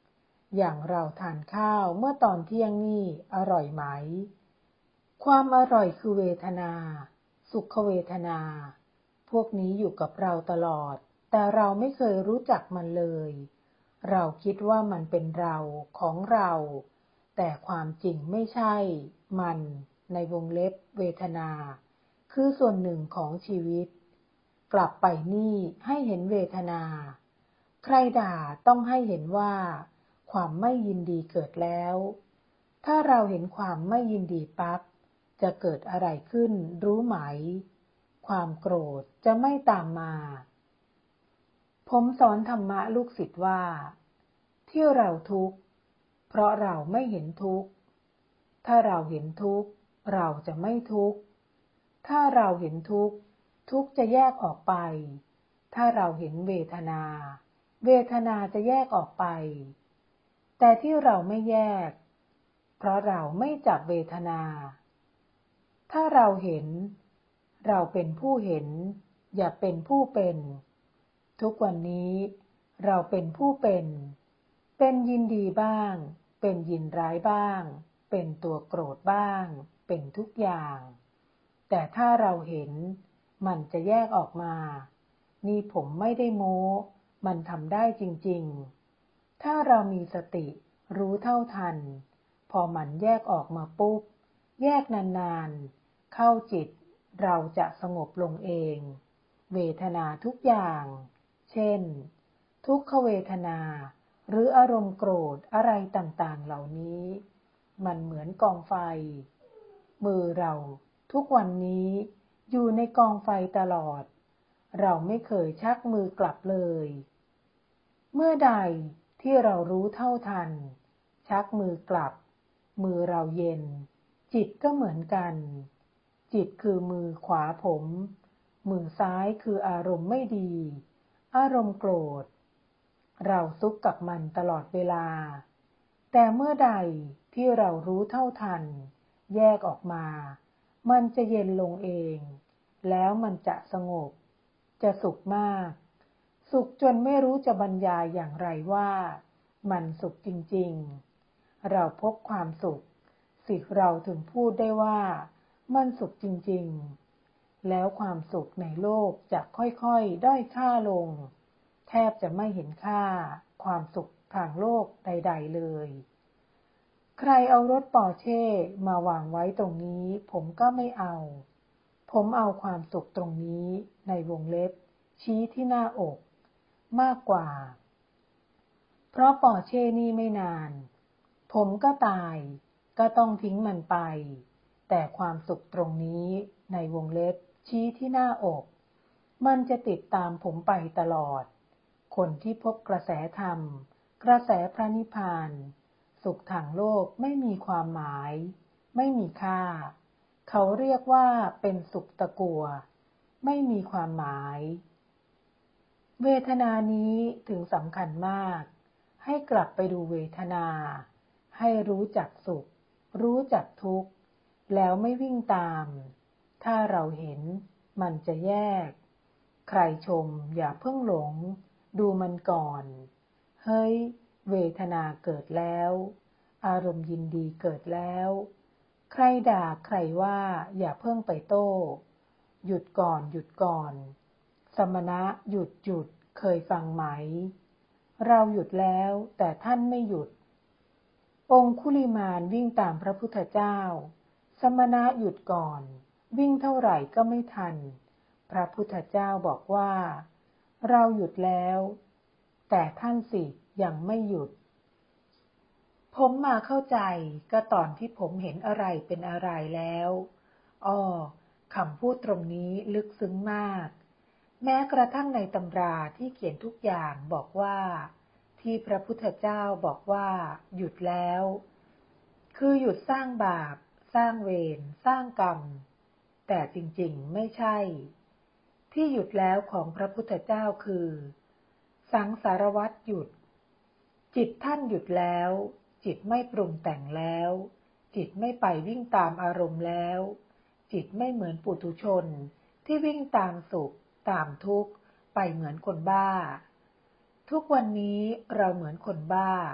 อย่างเราทานข้าวเมื่อตอนเที่ยงนี่อร่อยไหมความอร่อยคือเวทนาสุขเวทนาพวกนี้อยู่กับเราตลอดแต่เราไม่เคยรู้จักมันเลยเราคิดว่ามันเป็นเราของเราแต่ความจริงไม่ใช่มันในวงเล็บเวทนาคือส่วนหนึ่งของชีวิตกลับไปนี่ให้เห็นเวทนาใครด่าต้องให้เห็นว่าความไม่ยินดีเกิดแล้วถ้าเราเห็นความไม่ยินดีปั๊บจะเกิดอะไรขึ้นรู้ไหมความโกรธจะไม่ตามมาผมสอนธรรมะลูกศิษย์ว่าที่เราทุกข์เพราะเราไม่เห็นทุกข์ถ้าเราเห็นทุกข์เราจะไม่ทุกข์ถ้าเราเห็นทุกข์ทุกข์จะแยกออกไปถ้าเราเห็นเวทนาเวทนาจะแยกออกไปแต่ที่เราไม่แยกเพราะเราไม่จับเวทนาถ้าเราเห็นเราเป็นผู้เห็นอย่าเป็นผู้เป็นทุกวันนี้เราเป็นผู้เป็นยินดีบ้างเป็นยินร้ายบ้างเป็นตัวโกรธบ้างเป็นทุกอย่างแต่ถ้าเราเห็นมันจะแยกออกมานี่ผมไม่ได้โม้มันทำได้จริงๆถ้าเรามีสติรู้เท่าทันพอมันแยกออกมาปุ๊บแยกนานๆเข้าจิตเราจะสงบลงเองเวทนาทุกอย่างเช่นทุกขเวทนาหรืออารมณ์โกรธอะไรต่างๆเหล่านี้มันเหมือนกองไฟมือเราทุกวันนี้อยู่ในกองไฟตลอดเราไม่เคยชักมือกลับเลยเมื่อใดที่เรารู้เท่าทันชักมือกลับมือเราเย็นจิตก็เหมือนกันจิตคือมือขวาผมมือซ้ายคืออารมณ์ไม่ดีอารมณ์โกรธเราซุกกับมันตลอดเวลาแต่เมื่อใดที่เรารู้เท่าทันแยกออกมามันจะเย็นลงเองแล้วมันจะสงบจะสุขมากสุขจนไม่รู้จะบรรยายอย่างไรว่ามันสุขจริงๆเราพบความสุขสิเราถึงพูดได้ว่ามันสุขจริงๆแล้วความสุขในโลกจะค่อยๆด้อยค่าลงแทบจะไม่เห็นค่าความสุขทางโลกใดๆเลยใครเอารถปอร์เช่มาวางไว้ตรงนี้ผมก็ไม่เอาผมเอาความสุขตรงนี้ในวงเล็บชี้ที่หน้าอกมากกว่าเพราะปอร์เช่นี่ไม่นานผมก็ตายก็ต้องทิ้งมันไปแต่ความสุขตรงนี้ในวงเล็บชี้ที่หน้าอกมันจะติดตามผมไปตลอดคนที่พบกระแสธรรมกระแสพระนิพพานสุขทางโลกไม่มีความหมายไม่มีค่าเขาเรียกว่าเป็นสุขตะกั่วไม่มีความหมายเวทนานี้ถึงสำคัญมากให้กลับไปดูเวทนาให้รู้จักสุขรู้จักทุกข์แล้วไม่วิ่งตามถ้าเราเห็นมันจะแยกใครชมอย่าเพิ่งหลงดูมันก่อนเฮ้ยเวทนาเกิดแล้วอารมณ์ยินดีเกิดแล้วใครด่าใครว่าอย่าเพิ่งไปโต้หยุดก่อนหยุดก่อนสมณะหยุดเคยฟังไหมเราหยุดแล้วแต่ท่านไม่หยุดองคุลิมานวิ่งตามพระพุทธเจ้าสมณะหยุดก่อนวิ่งเท่าไหร่ก็ไม่ทันพระพุทธเจ้าบอกว่าเราหยุดแล้วแต่ท่านสิยังไม่หยุดผมมาเข้าใจก็ตอนที่ผมเห็นอะไรเป็นอะไรแล้วคำพูดตรงนี้ลึกซึ้งมากแม้กระทั่งในตำราที่เขียนทุกอย่างบอกว่าที่พระพุทธเจ้าบอกว่าหยุดแล้วคือหยุดสร้างบาปสร้างเวรสร้างกรรมแต่จริงๆไม่ใช่ที่หยุดแล้วของพระพุทธเจ้าคือสังสารวัฏหยุดจิตท่านหยุดแล้วจิตไม่ปรุงแต่งแล้วจิตไม่ไปวิ่งตามอารมณ์แล้วจิตไม่เหมือนปุถุชนที่วิ่งตามสุขตามทุกข์ไปเหมือนคนบ้าทุกวันนี้เราเหมือนคนบ้า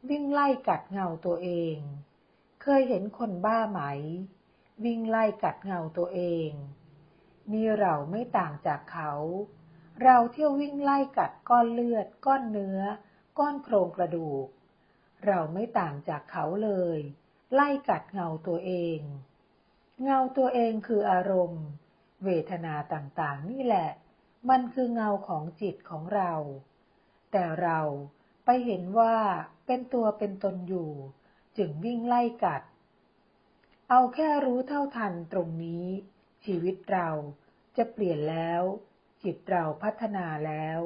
วิ่งไล่กัดเงาตัวเองเคยเห็นคนบ้าไหมวิ่งไล่กัดเงาตัวเองนี่เราไม่ต่างจากเขาเราเที่ยววิ่งไล่กัดก้อนเลือดก้อนเนื้อก้อนโครงกระดูกเราไม่ต่างจากเขาเลยไล่กัดเงาตัวเองเงาตัวเองคืออารมณ์เวทนาต่างๆนี่แหละมันคือเงาของจิตของเราแต่เราไปเห็นว่าเป็นตัวเป็นตนอยู่จึงวิ่งไล่กัดเอาแค่รู้เท่าทันตรงนี้ชีวิตเราจะเปลี่ยนแล้วจิตเราพัฒนาแล้ว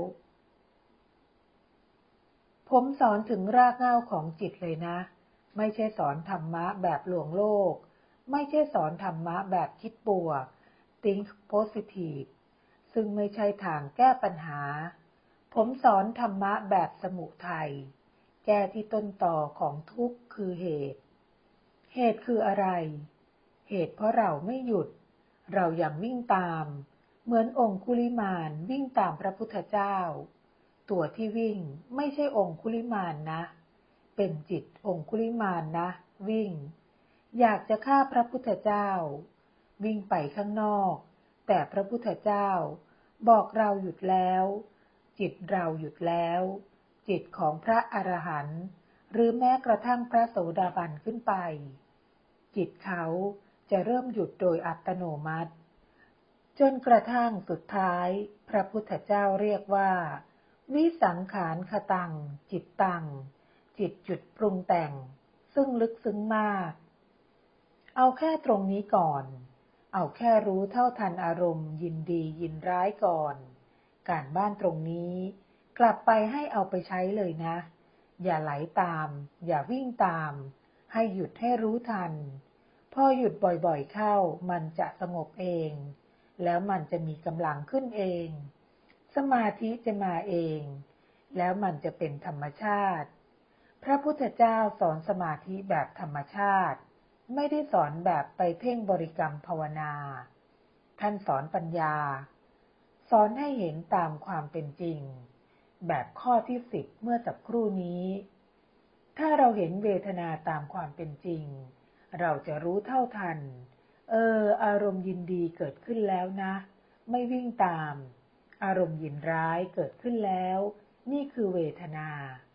ผมสอนถึงรากเหง้าของจิตเลยนะไม่ใช่สอนธรรมะแบบลวงโลกไม่ใช่สอนธรรมะแบบคิดบวก think positive ซึ่งไม่ใช่ทางแก้ปัญหาผมสอนธรรมะแบบสมุทัยแก้ที่ต้นตอของทุกข์คือเหตุคืออะไรเหตุเพราะเราไม่หยุดเรายังวิ่งตามเหมือนองคุลิมานวิ่งตามพระพุทธเจ้าตัวที่วิ่งไม่ใช่องคุลิมานนะเป็นจิตองคุลิมานนะวิ่งอยากจะฆ่าพระพุทธเจ้าวิ่งไปข้างนอกแต่พระพุทธเจ้าบอกเราหยุดแล้วจิตเราหยุดแล้วจิตของพระอรหันต์หรือแม้กระทั่งพระโสดาบันขึ้นไปจิตเขาจะเริ่มหยุดโดยอัตโนมัติจนกระทั่งสุดท้ายพระพุทธเจ้าเรียกว่าวิสังขารคตังจิตตังจิตหยุดปรุงแต่งซึ่งลึกซึ้งมากเอาแค่ตรงนี้ก่อนเอาแค่รู้เท่าทันอารมณ์ยินดียินร้ายก่อนการบ้านตรงนี้กลับไปให้เอาไปใช้เลยนะอย่าไหลตามอย่าวิ่งตามให้หยุดให้รู้ทันพอหยุดบ่อยๆเข้ามันจะสงบเองแล้วมันจะมีกำลังขึ้นเองสมาธิจะมาเองแล้วมันจะเป็นธรรมชาติพระพุทธเจ้าสอนสมาธิแบบธรรมชาติไม่ได้สอนแบบไปเพ่งบริกรรมภาวนาท่านสอนปัญญาสอนให้เห็นตามความเป็นจริงแบบข้อที่10เมื่อสักครู่นี้ถ้าเราเห็นเวทนาตามความเป็นจริงเราจะรู้เท่าทันอารมณ์ยินดีเกิดขึ้นแล้วนะไม่วิ่งตามอารมณ์ยินร้ายเกิดขึ้นแล้วนี่คือเวทนา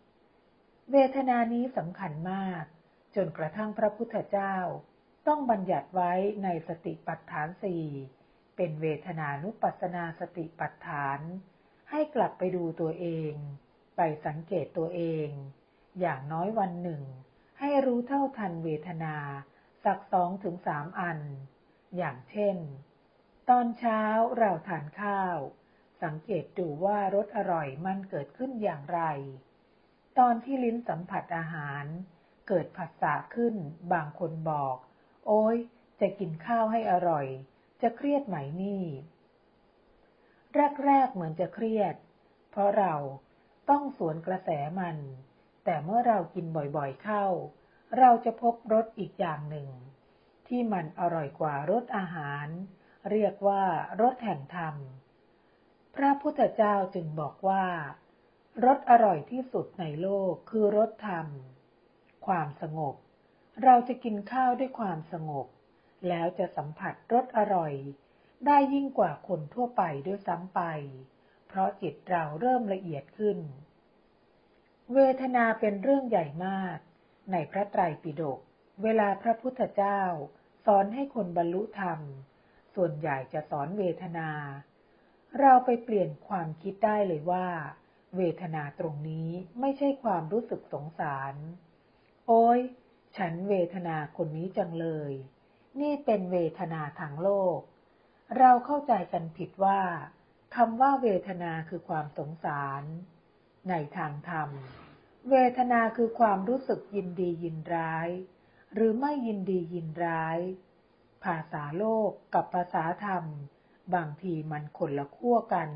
นี้สำคัญมากจนกระทั่งพระพุทธเจ้าต้องบัญญัติไว้ในสติปัฏฐาน4เป็นเวทนานุปัสสนาสติปัฏฐานให้กลับไปดูตัวเองไปสังเกตตัวเองอย่างน้อยวันหนึ่งให้รู้เท่าทันเวทนาสัก2-3 อันอย่างเช่นตอนเช้าเราทานข้าวสังเกตดูว่ารสอร่อยมันเกิดขึ้นอย่างไรตอนที่ลิ้นสัมผัสอาหารเกิดผัสสะขึ้นบางคนบอกโอ๊ยจะกินข้าวให้อร่อยจะเครียดไหมนี่แรกๆเหมือนจะเครียดเพราะเราต้องสวนกระแสมันแต่เมื่อเรากินบ่อยๆเข้าเราจะพบรสอีกอย่างหนึ่งที่มันอร่อยกว่ารสอาหารเรียกว่ารสแห่งธรรมพระพุทธเจ้าจึงบอกว่ารสอร่อยที่สุดในโลกคือรสธรรมความสงบเราจะกินข้าวด้วยความสงบแล้วจะสัมผัสรสอร่อยได้ยิ่งกว่าคนทั่วไปด้วยซ้ำไปเพราะจิตเราเริ่มละเอียดขึ้นเวทนาเป็นเรื่องใหญ่มากในพระไตรปิฎกเวลาพระพุทธเจ้าสอนให้คนบรรลุธรรมส่วนใหญ่จะสอนเวทนาเราไปเปลี่ยนความคิดได้เลยว่าเวทนาตรงนี้ไม่ใช่ความรู้สึกสงสารโอ๊ยฉันเวทนาคนนี้จังเลยนี่เป็นเวทนาทางโลกเราเข้าใจกันผิดว่าคำว่าเวทนาคือความสงสารในทางธรรมเวทนาคือความรู้สึกยินดียินร้ายหรือไม่ยินดียินร้ายภาษาโลกกับภาษาธรรมบางทีมันคนละขั้วกัน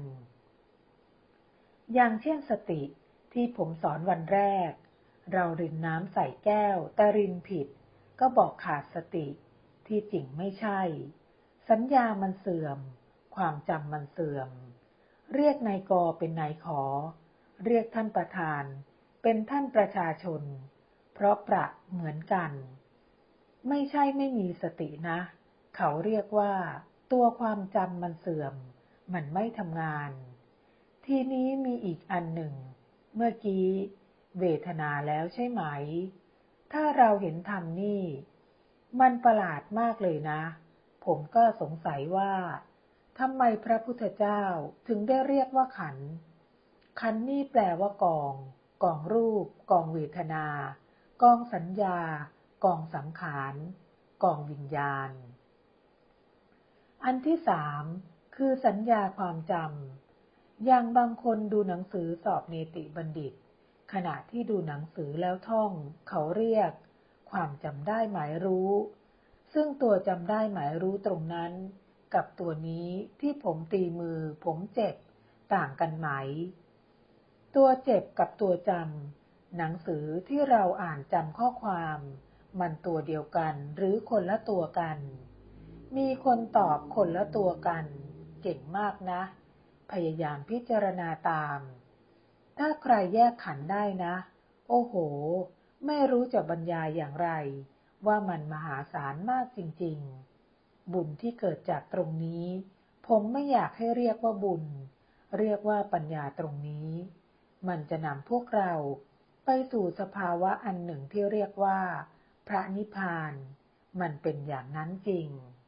อย่างเช่นสติที่ผมสอนวันแรกเรารินน้ำใส่แก้วแต่รินผิดก็บอกขาดสติที่จริงไม่ใช่สัญญามันเสื่อมความจำมันเสื่อมเรียกนายกเป็นนายขอเรียกท่านประธานเป็นท่านประชาชนเพราะประเหมือนกันไม่ใช่ไม่มีสตินะเขาเรียกว่าตัวความจำมันเสื่อมมันไม่ทำงานทีนี้มีอีกอันหนึ่งเมื่อกี้เวทนาแล้วใช่ไหมถ้าเราเห็นธรรมนี่มันประหลาดมากเลยนะผมก็สงสัยว่าทำไมพระพุทธเจ้าถึงได้เรียกว่าขันธ์ขันธ์นี่แปลว่ากองรูปกองเวทนากองสัญญากองสังขารกองวิญญาณอันที่3คือสัญญาความจำอย่างบางคนดูหนังสือสอบเนติบัณฑิตขณะที่ดูหนังสือแล้วท่องเขาเรียกความจำได้หมายรู้ซึ่งตัวจำได้หมายรู้ตรงนั้นกับตัวนี้ที่ผมตีมือผมเจ็บต่างกันไหมตัวเจ็บกับตัวจำหนังสือที่เราอ่านจำข้อความมันตัวเดียวกันหรือคนละตัวกันมีคนตอบคนละตัวกันเก่งมากนะพยายามพิจารณาตามถ้าใครแยกขันธ์ได้นะโอ้โหไม่รู้จะบรรยายอย่างไรว่ามันมหาศาลมากจริงๆบุญที่เกิดจากตรงนี้ผมไม่อยากให้เรียกว่าบุญเรียกว่าปัญญาตรงนี้มันจะนำพวกเราไปสู่สภาวะอันหนึ่งที่เรียกว่าพระนิพพานมันเป็นอย่างนั้นจริง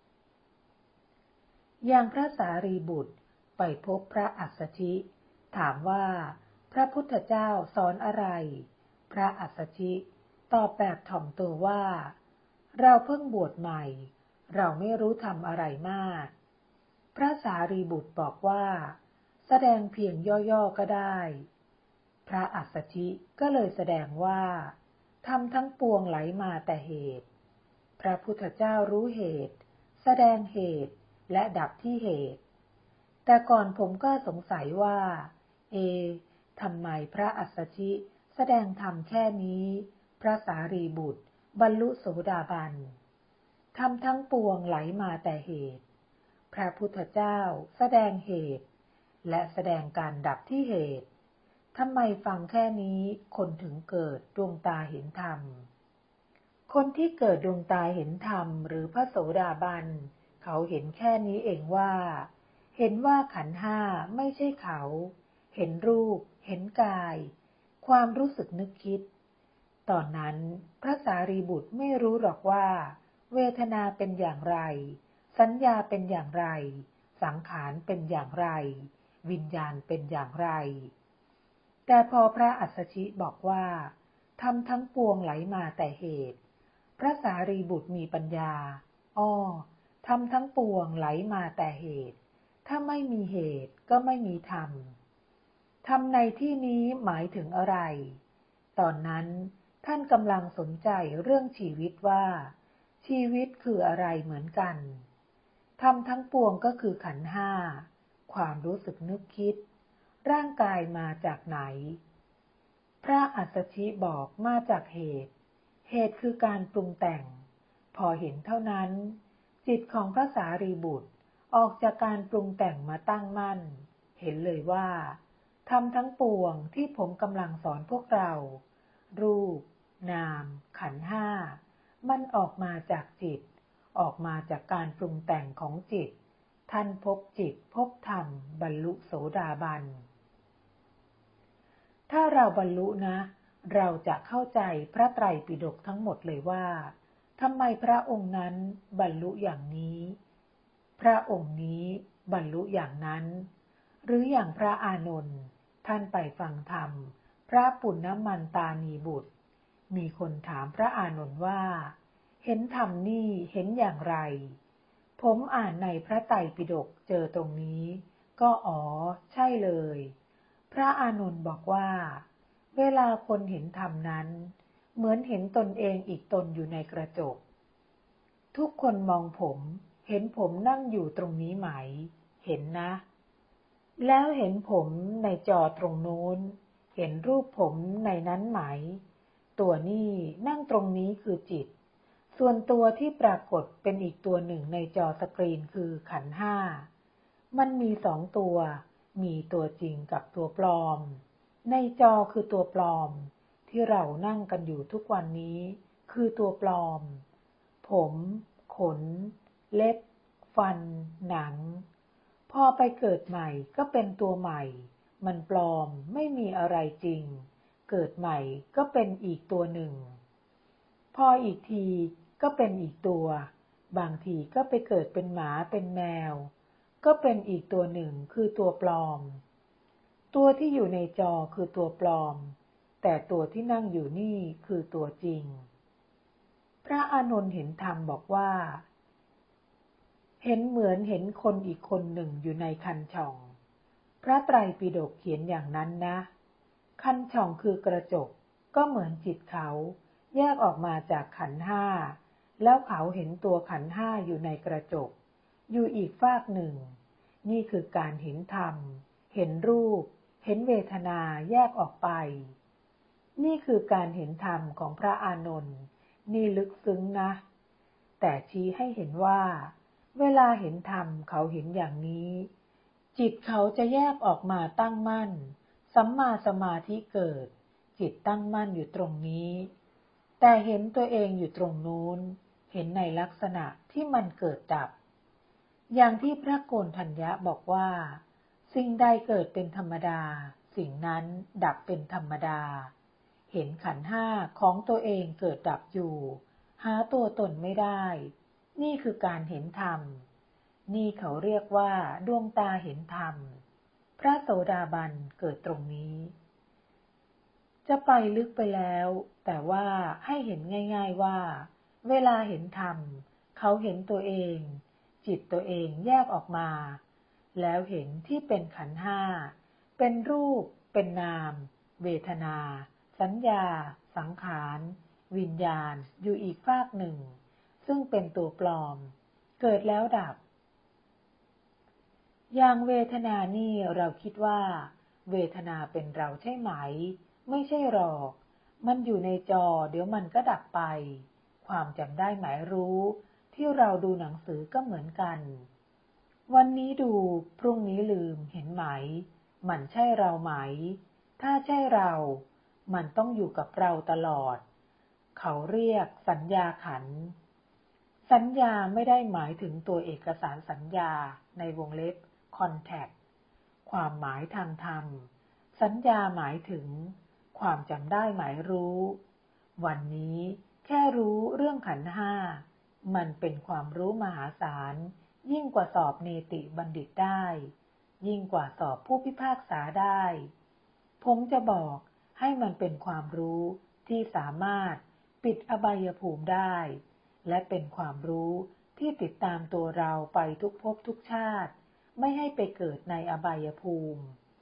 อย่างพระสารีบุตรไปพบพระอัสสชิถามว่าพระพุทธเจ้าสอนอะไรพระอัสสชิตอบแบบถ่อมตัวว่าเราเพิ่งบวชใหม่เราไม่รู้ทำอะไรมากพระสารีบุตรบอกว่าแสดงเพียงย่อๆก็ได้พระอัสสชิก็เลยแสดงว่าธรรมทั้งปวงไหลมาแต่เหตุพระพุทธเจ้ารู้เหตุแสดงเหตุและดับที่เหตุแต่ก่อนผมก็สงสัยว่าทำไมพระอัสสชิแสดงธรรมแค่นี้พระสารีบุตรบรรลุโสดาบันธรรมทั้งปวงไหลมาแต่เหตุพระพุทธเจ้าแสดงเหตุและแสดงการดับที่เหตุทำไมฟังแค่นี้คนถึงเกิดดวงตาเห็นธรรมคนที่เกิดดวงตาเห็นธรรมหรือพระโสดาบันเขาเห็นแค่นี้เองว่าเห็นว่าขันธ์ห้าไม่ใช่เขาเห็นรูปเห็นกายความรู้สึกนึกคิดตอนนั้นพระสารีบุตรไม่รู้หรอกว่าเวทนาเป็นอย่างไรสัญญาเป็นอย่างไรสังขารเป็นอย่างไรวิญญาณเป็นอย่างไรแต่พอพระอัสสชิบอกว่าธรรมทั้งปวงไหลมาแต่เหตุพระสารีบุตรมีปัญญาธรรมทั้งปวงไหลมาแต่เหตุถ้าไม่มีเหตุก็ไม่มีธรรมธรรมในที่นี้หมายถึงอะไรตอนนั้นท่านกำลังสนใจเรื่องชีวิตว่าชีวิตคืออะไรเหมือนกันธรรมทั้งปวงก็คือขันธ์ห้าความรู้สึกนึกคิดร่างกายมาจากไหนพระอัสสชิบอกมาจากเหตุคือการปรุงแต่งพอเห็นเท่านั้นจิตของพระสารีบุตรออกจากการปรุงแต่งมาตั้งมั่นเห็นเลยว่าธรรมทั้งปวงที่ผมกำลังสอนพวกเรารูปนามขันธ์ห้ามันออกมาจากจิตออกมาจากการปรุงแต่งของจิตท่านพบจิตพบธรรมบรรลุโสดาบันถ้าเราบรรลุนะเราจะเข้าใจพระไตรปิฎกทั้งหมดเลยว่าทำไมพระองค์นั้นบรรลุอย่างนี้พระองค์นี้บรรลุอย่างนั้นหรืออย่างพระอานนท์ท่านไปฟังธรรมพระปุณณมันตานีบุตรมีคนถามพระอานนท์ว่าเห็นธรรมนี่เห็นอย่างไรผมอ่านในพระไตรปิฎกเจอตรงนี้ก็ใช่เลยพระอานนท์บอกว่าเวลาคนเห็นธรรมนั้นเหมือนเห็นตนเองอีกตนอยู่ในกระจกทุกคนมองผมเห็นผมนั่งอยู่ตรงนี้ไหมเห็นนะแล้วเห็นผมในจอตรงนู้นเห็นรูปผมในนั้นไหมตัวนี่นั่งตรงนี้คือจิตส่วนตัวที่ปรากฏเป็นอีกตัวหนึ่งในจอสกรีนคือขันธ์ห้ามันมี2 ตัวมีตัวจริงกับตัวปลอมในจอคือตัวปลอมที่ที่เรานั่งกันอยู่ทุกวันนี้คือตัวปลอมผม ขน เล็บ ฟัน หนังพอไปเกิดใหม่ก็เป็นตัวใหม่มันปลอมไม่มีอะไรจริงเกิดใหม่ก็เป็นอีกตัวหนึ่งพออีกทีก็เป็นอีกตัวบางทีก็ไปเกิดเป็นหมาเป็นแมวก็เป็นอีกตัวหนึ่งคือตัวปลอมตัวที่อยู่ในจอคือตัวปลอมแต่ตัวที่นั่งอยู่นี่คือตัวจริงพระอานนท์เห็นธรรมบอกว่าเห็นเหมือนเห็นคนอีกคนหนึ่งอยู่ในคันช่องพระไตรปิฎกเขียนอย่างนั้นนะคันช่องคือกระจกก็เหมือนจิตเขาแยกออกมาจากขันธ์ห้าแล้วเขาเห็นตัวขันธ์ห้าอยู่ในกระจกอยู่อีกฟากหนึ่งนี่คือการเห็นธรรมเห็นรูปเห็นเวทนาแยกออกไปนี่คือการเห็นธรรมของพระอานนท์นี่ลึกซึ้งนะแต่ชี้ให้เห็นว่าเวลาเห็นธรรมเขาเห็นอย่างนี้จิตเขาจะแยกออกมาตั้งมั่นสัมมาสมาธิเกิดจิตตั้งมั่นอยู่ตรงนี้แต่เห็นตัวเองอยู่ตรงนู้นเห็นในลักษณะที่มันเกิดดับอย่างที่พระโกณฑัญญะบอกว่าสิ่งใดเกิดเป็นธรรมดาสิ่งนั้นดับเป็นธรรมดาเห็นขันธ์ห้าของตัวเองเกิดดับอยู่หาตัวตนไม่ได้นี่คือการเห็นธรรมนี่เขาเรียกว่าดวงตาเห็นธรรมพระโสดาบันเกิดตรงนี้จะไปลึกไปแล้วแต่ว่าให้เห็นง่ายๆว่าเวลาเห็นธรรมเขาเห็นตัวเองจิตตัวเองแยกออกมาแล้วเห็นที่เป็นขันธ์ห้าเป็นรูปเป็นนามเวทนาสัญญาสังขารวิญญาณอยู่อีกฟากหนึ่งซึ่งเป็นตัวปลอมเกิดแล้วดับอย่างเวทนานี่เราคิดว่าเวทนาเป็นเราใช่ไหมไม่ใช่หรอกมันอยู่ในจอเดี๋ยวมันก็ดับไปความจำได้หมายรู้ที่เราดูหนังสือก็เหมือนกันวันนี้ดูพรุ่งนี้ลืมเห็นไหมมันใช่เราไหมถ้าใช่เรามันต้องอยู่กับเราตลอดเขาเรียกสัญญาขันธ์สัญญาไม่ได้หมายถึงตัวเอกสารสัญญาในวงเล็บ contact ความหมายทางธรรมสัญญาหมายถึงความจำได้หมายรู้วันนี้แค่รู้เรื่องขันธ์ห้ามันเป็นความรู้มหาศาลยิ่งกว่าสอบเนติบัณฑิตได้ยิ่งกว่าสอบผู้พิพากษาได้ผมจะบอกให้มันเป็นความรู้ที่สามารถปิดอบายภูมิได้และเป็นความรู้ที่ติดตามตัวเราไปทุกภพทุกชาติไม่ให้ไปเกิดในอบายภูมิ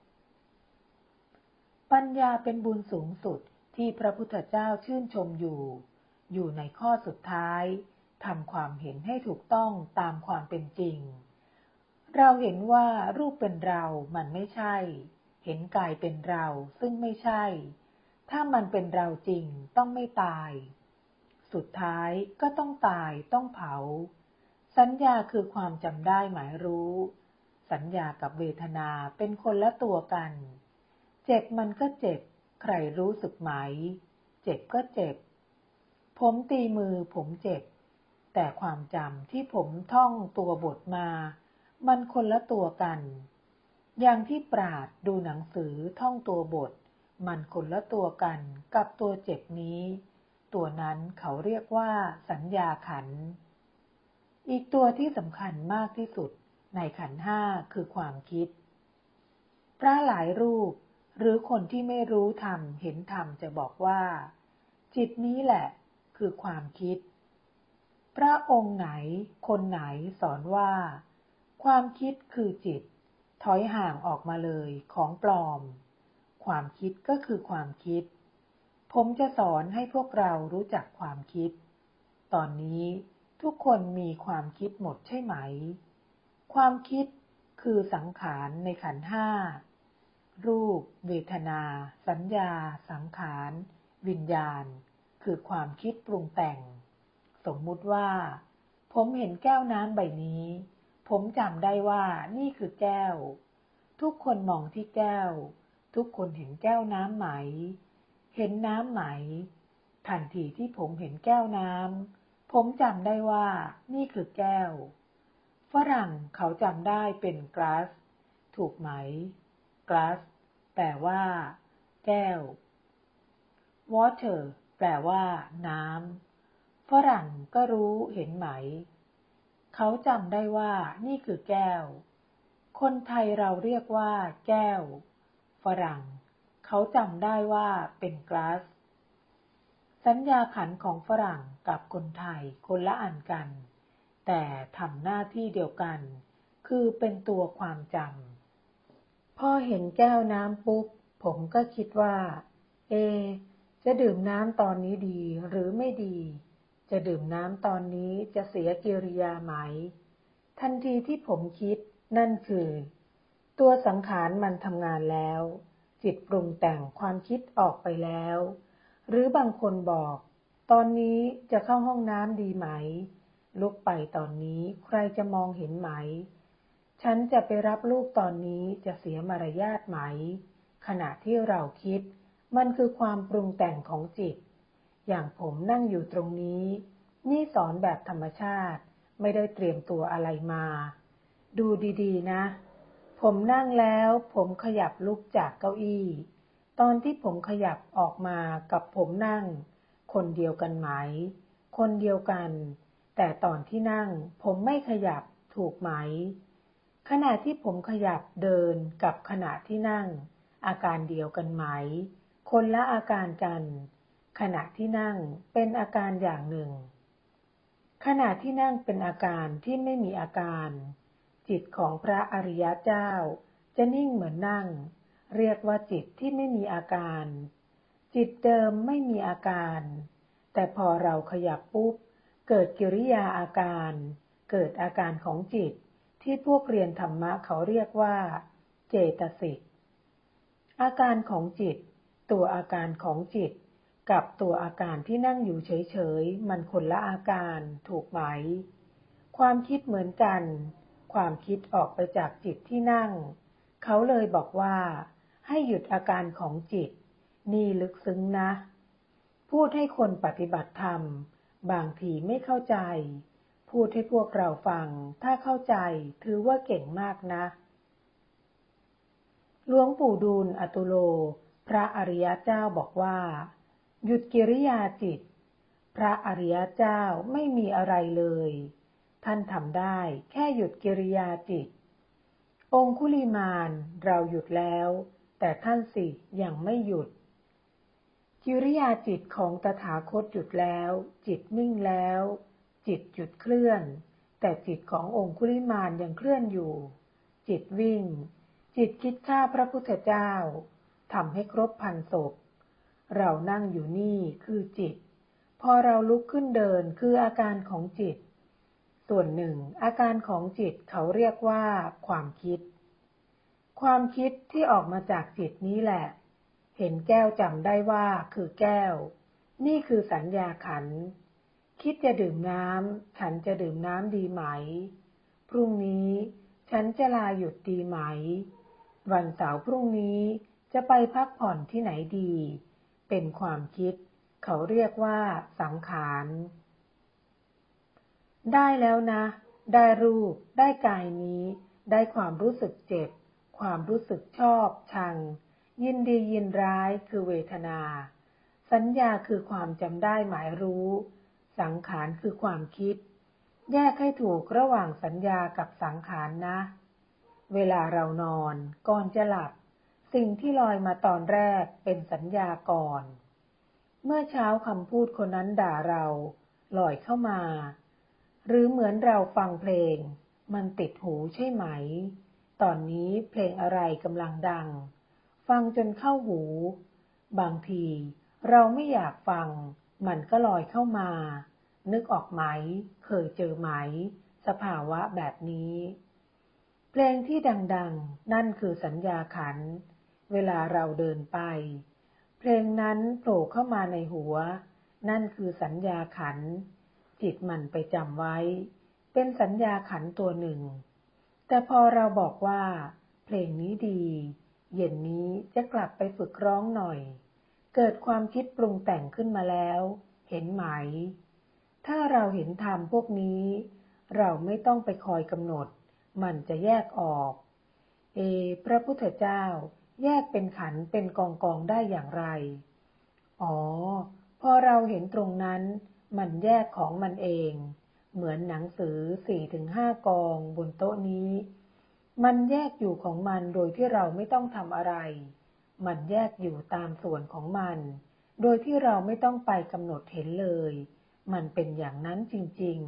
ปัญญาเป็นบุญสูงสุดที่พระพุทธเจ้าชื่นชมอยู่ในข้อสุดท้ายทำความเห็นให้ถูกต้องตามความเป็นจริงเราเห็นว่ารูปเป็นเรามันไม่ใช่เห็นกายเป็นเราซึ่งไม่ใช่ถ้ามันเป็นเราจริงต้องไม่ตายสุดท้ายก็ต้องตายต้องเผาสัญญาคือความจำได้หมายรู้สัญญากับเวทนาเป็นคนละตัวกันเจ็บมันก็เจ็บใครรู้สึกไหมเจ็บก็เจ็บผมตีมือผมเจ็บแต่ความจำที่ผมท่องตัวบทมามันคนละตัวกันอย่างที่ปราชญ์ดูหนังสือท่องตัวบทมันคนละตัวกันกับตัวเจ็บนี้ตัวนั้นเขาเรียกว่าสัญญาขันธ์อีกตัวที่สำคัญมากที่สุดในขันธ์ห้าคือความคิดพระหลายรูปหรือคนที่ไม่รู้ธรรมเห็นธรรมจะบอกว่าจิตนี้แหละคือความคิดพระองค์ไหนคนไหนสอนว่าความคิดคือจิตถอยห่างออกมาเลยของปลอมความคิดก็คือความคิดผมจะสอนให้พวกเรารู้จักความคิดตอนนี้ทุกคนมีความคิดหมดใช่ไหมความคิดคือสังขารในขันธ์ห้ารูปเวทนาสัญญาสังขารวิญญาณคือความคิดปรุงแต่งสมมุติว่าผมเห็นแก้วน้ำใบนี้ผมจำได้ว่านี่คือแก้วทุกคนมองที่แก้วทุกคนเห็นแก้วน้ำไหมเห็นน้ำไหมทันทีที่ผมเห็นแก้วน้ำผมจำได้ว่านี่คือแก้วฝรั่งเขาจำได้เป็น glass ถูกไหม glass แปลว่าแก้ว water แปลว่าน้ำฝรั่งก็รู้เห็นไหมเขาจำได้ว่านี่คือแก้วคนไทยเราเรียกว่าแก้วฝรั่งเขาจำได้ว่าเป็น glass สัญญาขันธ์ของฝรั่งกับคนไทยคนละอันกันแต่ทำหน้าที่เดียวกันคือเป็นตัวความจำพอเห็นแก้วน้ำปุ๊บผมก็คิดว่าจะดื่มน้ำตอนนี้ดีหรือไม่ดีจะดื่มน้ำตอนนี้จะเสียกิริยาไหมทันทีที่ผมคิดนั่นคือตัวสังขารมันทำงานแล้วจิตปรุงแต่งความคิดออกไปแล้วหรือบางคนบอกตอนนี้จะเข้าห้องน้ำดีไหมลุกไปตอนนี้ใครจะมองเห็นไหมฉันจะไปรับลูกตอนนี้จะเสียมารยาทไหมขณะที่เราคิดมันคือความปรุงแต่งของจิตอย่างผมนั่งอยู่ตรงนี้นี่สอนแบบธรรมชาติไม่ได้เตรียมตัวอะไรมาดูดีๆนะผมนั่งแล้วผมขยับลุกจากเก้าอี้ตอนที่ผมขยับออกมากับผมนั่งคนเดียวกันไหมคนเดียวกันแต่ตอนที่นั่งผมไม่ขยับถูกไหมขณะที่ผมขยับเดินกับขณะที่นั่งอาการเดียวกันไหมคนละอาการกันขณะที่นั่งเป็นอาการอย่างหนึ่งขณะที่นั่งเป็นอาการที่ไม่มีอาการจิตของพระอริยเจ้าจะนิ่งเหมือนนั่งเรียกว่าจิตที่ไม่มีอาการจิตเดิมไม่มีอาการแต่พอเราขยับปุ๊บเกิดกิริยาอาการเกิดอาการของจิตที่พวกเรียนธรรมะเขาเรียกว่าเจตสิกอาการของจิตตัวอาการของจิตกับตัวอาการที่นั่งอยู่เฉยๆมันคนละอาการถูกไหมความคิดเหมือนกันความคิดออกไปจากจิตที่นั่งเขาเลยบอกว่าให้หยุดอาการของจิตนี่ลึกซึ้งนะพูดให้คนปฏิบัติธรรมบางทีไม่เข้าใจพูดให้พวกเราฟังถ้าเข้าใจถือว่าเก่งมากนะหลวงปู่ดูลย์อตุโลพระอริยเจ้าบอกว่าหยุดกิริยาจิตพระอริยเจ้าไม่มีอะไรเลยท่านทำได้แค่หยุดกิริยาจิตองคุลิมานเราหยุดแล้วแต่ท่านสิยังไม่หยุดกิริยาจิตของตถาคตหยุดแล้วจิตนิ่งแล้วจิตหยุดเคลื่อนแต่จิตขององคุลิมานยังเคลื่อนอยู่จิตวิ่งจิตคิดฆ่าพระพุทธเจ้าทำให้ครบ1,000 ศพเรานั่งอยู่นี่คือจิตพอเราลุกขึ้นเดินคืออาการของจิตส่วนหนึ่งอาการของจิตเขาเรียกว่าความคิดความคิดที่ออกมาจากจิตนี้แหละเห็นแก้วจำได้ว่าคือแก้วนี่คือสัญญาขันธ์คิดจะดื่มน้ำฉันจะดื่มน้ำดีไหมพรุ่งนี้ฉันจะลาหยุดดีไหมวันเสาร์พรุ่งนี้จะไปพักผ่อนที่ไหนดีเป็นความคิดเขาเรียกว่าสังขารได้แล้วนะได้รูปได้กายนี้ได้ความรู้สึกเจ็บความรู้สึกชอบชังยินดียินร้ายคือเวทนาสัญญาคือความจำได้หมายรู้สังขารคือความคิดแยกให้ถูกระหว่างสัญญากับสังขารนะเวลาเรานอนก่อนจะหลับสิ่งที่ลอยมาตอนแรกเป็นสัญญาก่อนเมื่อเช้าคำพูดคนนั้นด่าเราลอยเข้ามาหรือเหมือนเราฟังเพลงมันติดหูใช่ไหมตอนนี้เพลงอะไรกำลังดังฟังจนเข้าหูบางทีเราไม่อยากฟังมันก็ลอยเข้ามานึกออกไหมเคยเจอไหมสภาวะแบบนี้เพลงที่ดังๆนั่นคือสัญญาขันธ์เวลาเราเดินไปเพลงนั้นโผล่เข้ามาในหัวนั่นคือสัญญาขันธ์จิตมันไปจำไว้เป็นสัญญาขันธ์ตัวหนึ่งแต่พอเราบอกว่าเพลงนี้ดีเย็นนี้จะกลับไปฝึกร้องหน่อยเกิดความคิดปรุงแต่งขึ้นมาแล้วเห็นไหมถ้าเราเห็นธรรมพวกนี้เราไม่ต้องไปคอยกำหนดมันจะแยกออกพระพุทธเจ้าแยกเป็นขันธ์เป็นกองได้อย่างไรอ๋อพอเราเห็นตรงนั้นมันแยกของมันเองเหมือนหนังสือ 4-5 กองบนโต๊ะนี้มันแยกอยู่ของมันโดยที่เราไม่ต้องทำอะไรมันแยกอยู่ตามส่วนของมันโดยที่เราไม่ต้องไปกำหนดเห็นเลยมันเป็นอย่างนั้นจริง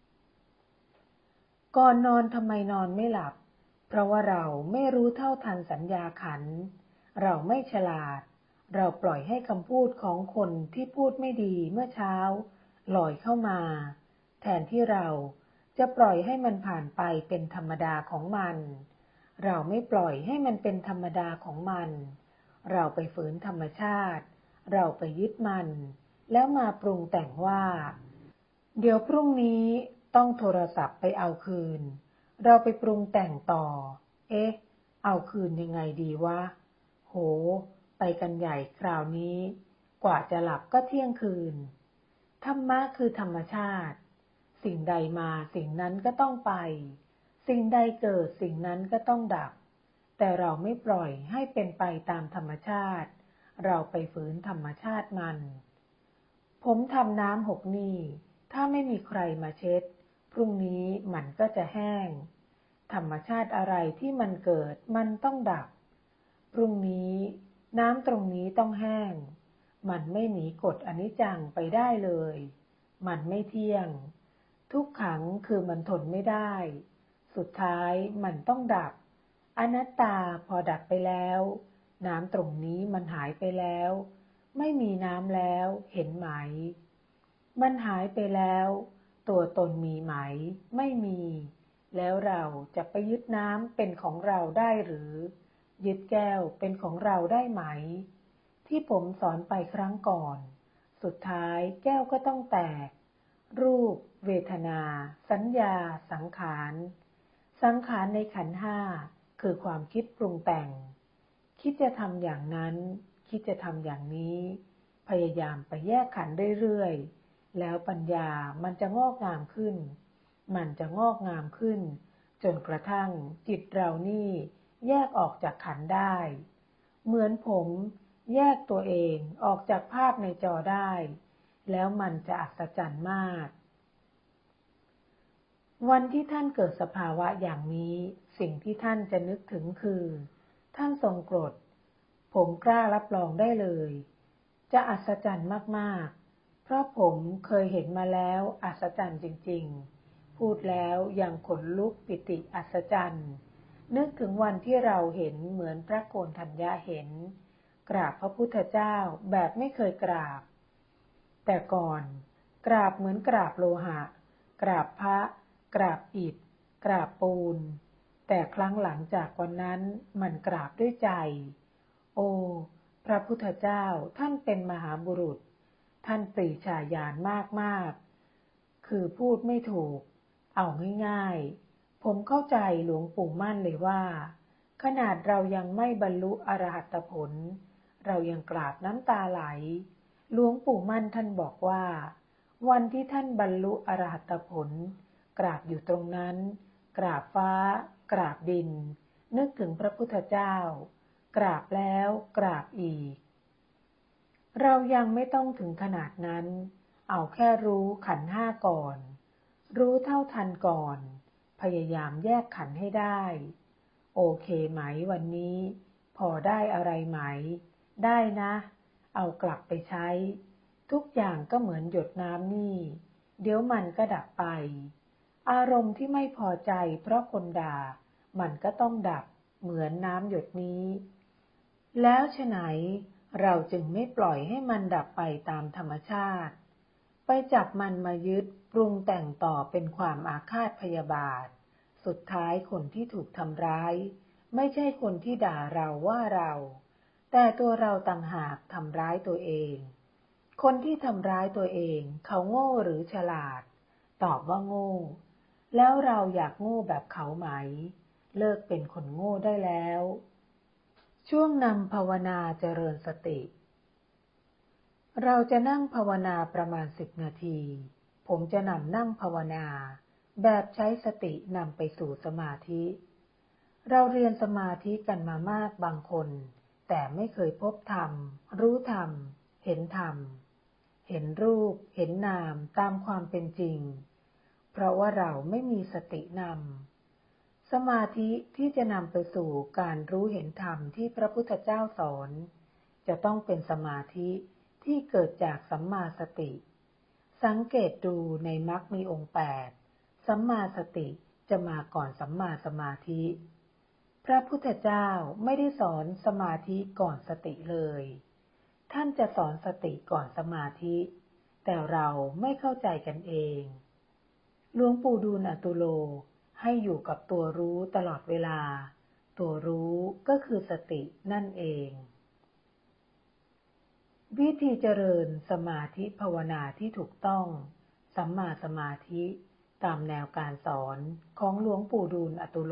ๆก่อนนอนทำไมนอนไม่หลับเพราะว่าเราไม่รู้เท่าทันสัญญาขันธ์เราไม่ฉลาดเราปล่อยให้คำพูดของคนที่พูดไม่ดีเมื่อเช้าลอยเข้ามาแทนที่เราจะปล่อยให้มันผ่านไปเป็นธรรมดาของมันเราไม่ปล่อยให้มันเป็นธรรมดาของมันเราไปฝืนธรรมชาติเราไปยึดมันแล้วมาปรุงแต่งว่าเดี๋ยวพรุ่งนี้ต้องโทรศัพท์ไปเอาคืนเราไปปรุงแต่งต่อเอาคืนยังไงดีวะโหไปกันใหญ่คราวนี้กว่าจะหลับก็เที่ยงคืนธรรมะคือธรรมชาติสิ่งใดมาสิ่งนั้นก็ต้องไปสิ่งใดเกิดสิ่งนั้นก็ต้องดับแต่เราไม่ปล่อยให้เป็นไปตามธรรมชาติเราไปฝืนธรรมชาติมันผมทำน้ำหกนี่ถ้าไม่มีใครมาเช็ดพรุ่งนี้มันก็จะแห้งธรรมชาติอะไรที่มันเกิดมันต้องดับพรุ่งนี้น้ำตรงนี้ต้องแห้งมันไม่หนีกฎอนิจจังไปได้เลยมันไม่เที่ยงทุกขังคือมันทนไม่ได้สุดท้ายมันต้องดับอนัตตาพอดับไปแล้วน้ำตรงนี้มันหายไปแล้วไม่มีน้ำแล้วเห็นไหมมันหายไปแล้วตัวตนมีไหมไม่มีแล้วเราจะไปยึดน้ำเป็นของเราได้หรือยึดแก้วเป็นของเราได้ไหมที่ผมสอนไปครั้งก่อนสุดท้ายแก้วก็ต้องแตกรูปเวทนาสัญญาสังขารในขันธ์ห้าคือความคิดปรุงแต่งคิดจะทำอย่างนั้นคิดจะทำอย่างนี้พยายามไปแยกขันธ์เรื่อยๆแล้วปัญญามันจะงอกงามขึ้นจนกระทั่งจิตเรานี่แยกออกจากขันธ์ได้เหมือนผมแยกตัวเองออกจากภาพในจอได้แล้วมันจะอัศจรรย์มากวันที่ท่านเกิดสภาวะอย่างนี้สิ่งที่ท่านจะนึกถึงคือท่านทรงกรดผมกล้ารับรองได้เลยจะอัศจรรย์มากๆเพราะผมเคยเห็นมาแล้วอัศจรรย์จริงๆพูดแล้วยังขนลุกปิติอัศจรรย์นึกถึงวันที่เราเห็นเหมือนพระโกณฑัญญะเห็นกราบพระพุทธเจ้าแบบไม่เคยกราบแต่ก่อนกราบเหมือนกราบโลหะกราบพระกราบอิฐกราบปูนแต่ครั้งหลังจากวันนั้นมันกราบด้วยใจโอ้พระพุทธเจ้าท่านเป็นมหาบุรุษท่านปรีชาญาณมากๆคือพูดไม่ถูกเอาง่ายๆผมเข้าใจหลวงปู่มั่นเลยว่าขนาดเรายังไม่บรรลุอรหัตผลเรายังกราบน้ำตาไหลหลวงปู่มั่นท่านบอกว่าวันที่ท่านบรรลุอรหัตผลกราบอยู่ตรงนั้นกราบฟ้ากราบดินนึกถึงพระพุทธเจ้ากราบแล้วกราบอีกเรายังไม่ต้องถึงขนาดนั้นเอาแค่รู้ขันธ์ห้าก่อนรู้เท่าทันก่อนพยายามแยกขันธ์ให้ได้โอเคไหมวันนี้พอได้อะไรไหมได้นะเอากลับไปใช้ทุกอย่างก็เหมือนหยดน้ำนี่เดี๋ยวมันก็ดับไปอารมณ์ที่ไม่พอใจเพราะคนด่ามันก็ต้องดับเหมือนน้ำหยดนี้แล้วไฉนเราจึงไม่ปล่อยให้มันดับไปตามธรรมชาติไปจับมันมายึดปรุงแต่งต่อเป็นความอาฆาตพยาบาทสุดท้ายคนที่ถูกทำร้ายไม่ใช่คนที่ด่าเราว่าเราแต่ตัวเราต่างหากทำร้ายตัวเองคนที่ทำร้ายตัวเองเขาโง่หรือฉลาดตอบว่าโง่แล้วเราอยากโง่แบบเขาไหมเลิกเป็นคนโง่ได้แล้วช่วงนำภาวนาเจริญสติเราจะนั่งภาวนาประมาณ10 นาที ผมจะนำนั่งภาวนาแบบใช้สตินำไปสู่สมาธิ เราเรียนสมาธิกันมามากบางคน แต่ไม่เคยพบธรรม รู้ธรรม เห็นธรรม เห็นรูป เห็นนามตามความเป็นจริง เพราะว่าเราไม่มีสตินำ สมาธิที่จะนำไปสู่การรู้เห็นธรรมที่พระพุทธเจ้าสอน จะต้องเป็นสมาธิที่เกิดจากสัมมาสติ สังเกตดูในมรรคมีองค์8สัมมาสติจะมาก่อนสัมมาสมาธิ พระพุทธเจ้าไม่ได้สอนสมาธิก่อนสติเลย ท่านจะสอนสติก่อนสมาธิ แต่เราไม่เข้าใจกันเอง หลวงปู่ดูลย์อตุโลให้อยู่กับตัวรู้ตลอดเวลา ตัวรู้ก็คือสตินั่นเอง วิธีเจริญสมาธิภาวนาที่ถูกต้องสัมมาสมาธิตามแนวการสอนของหลวงปู่ดูลย์อตุโล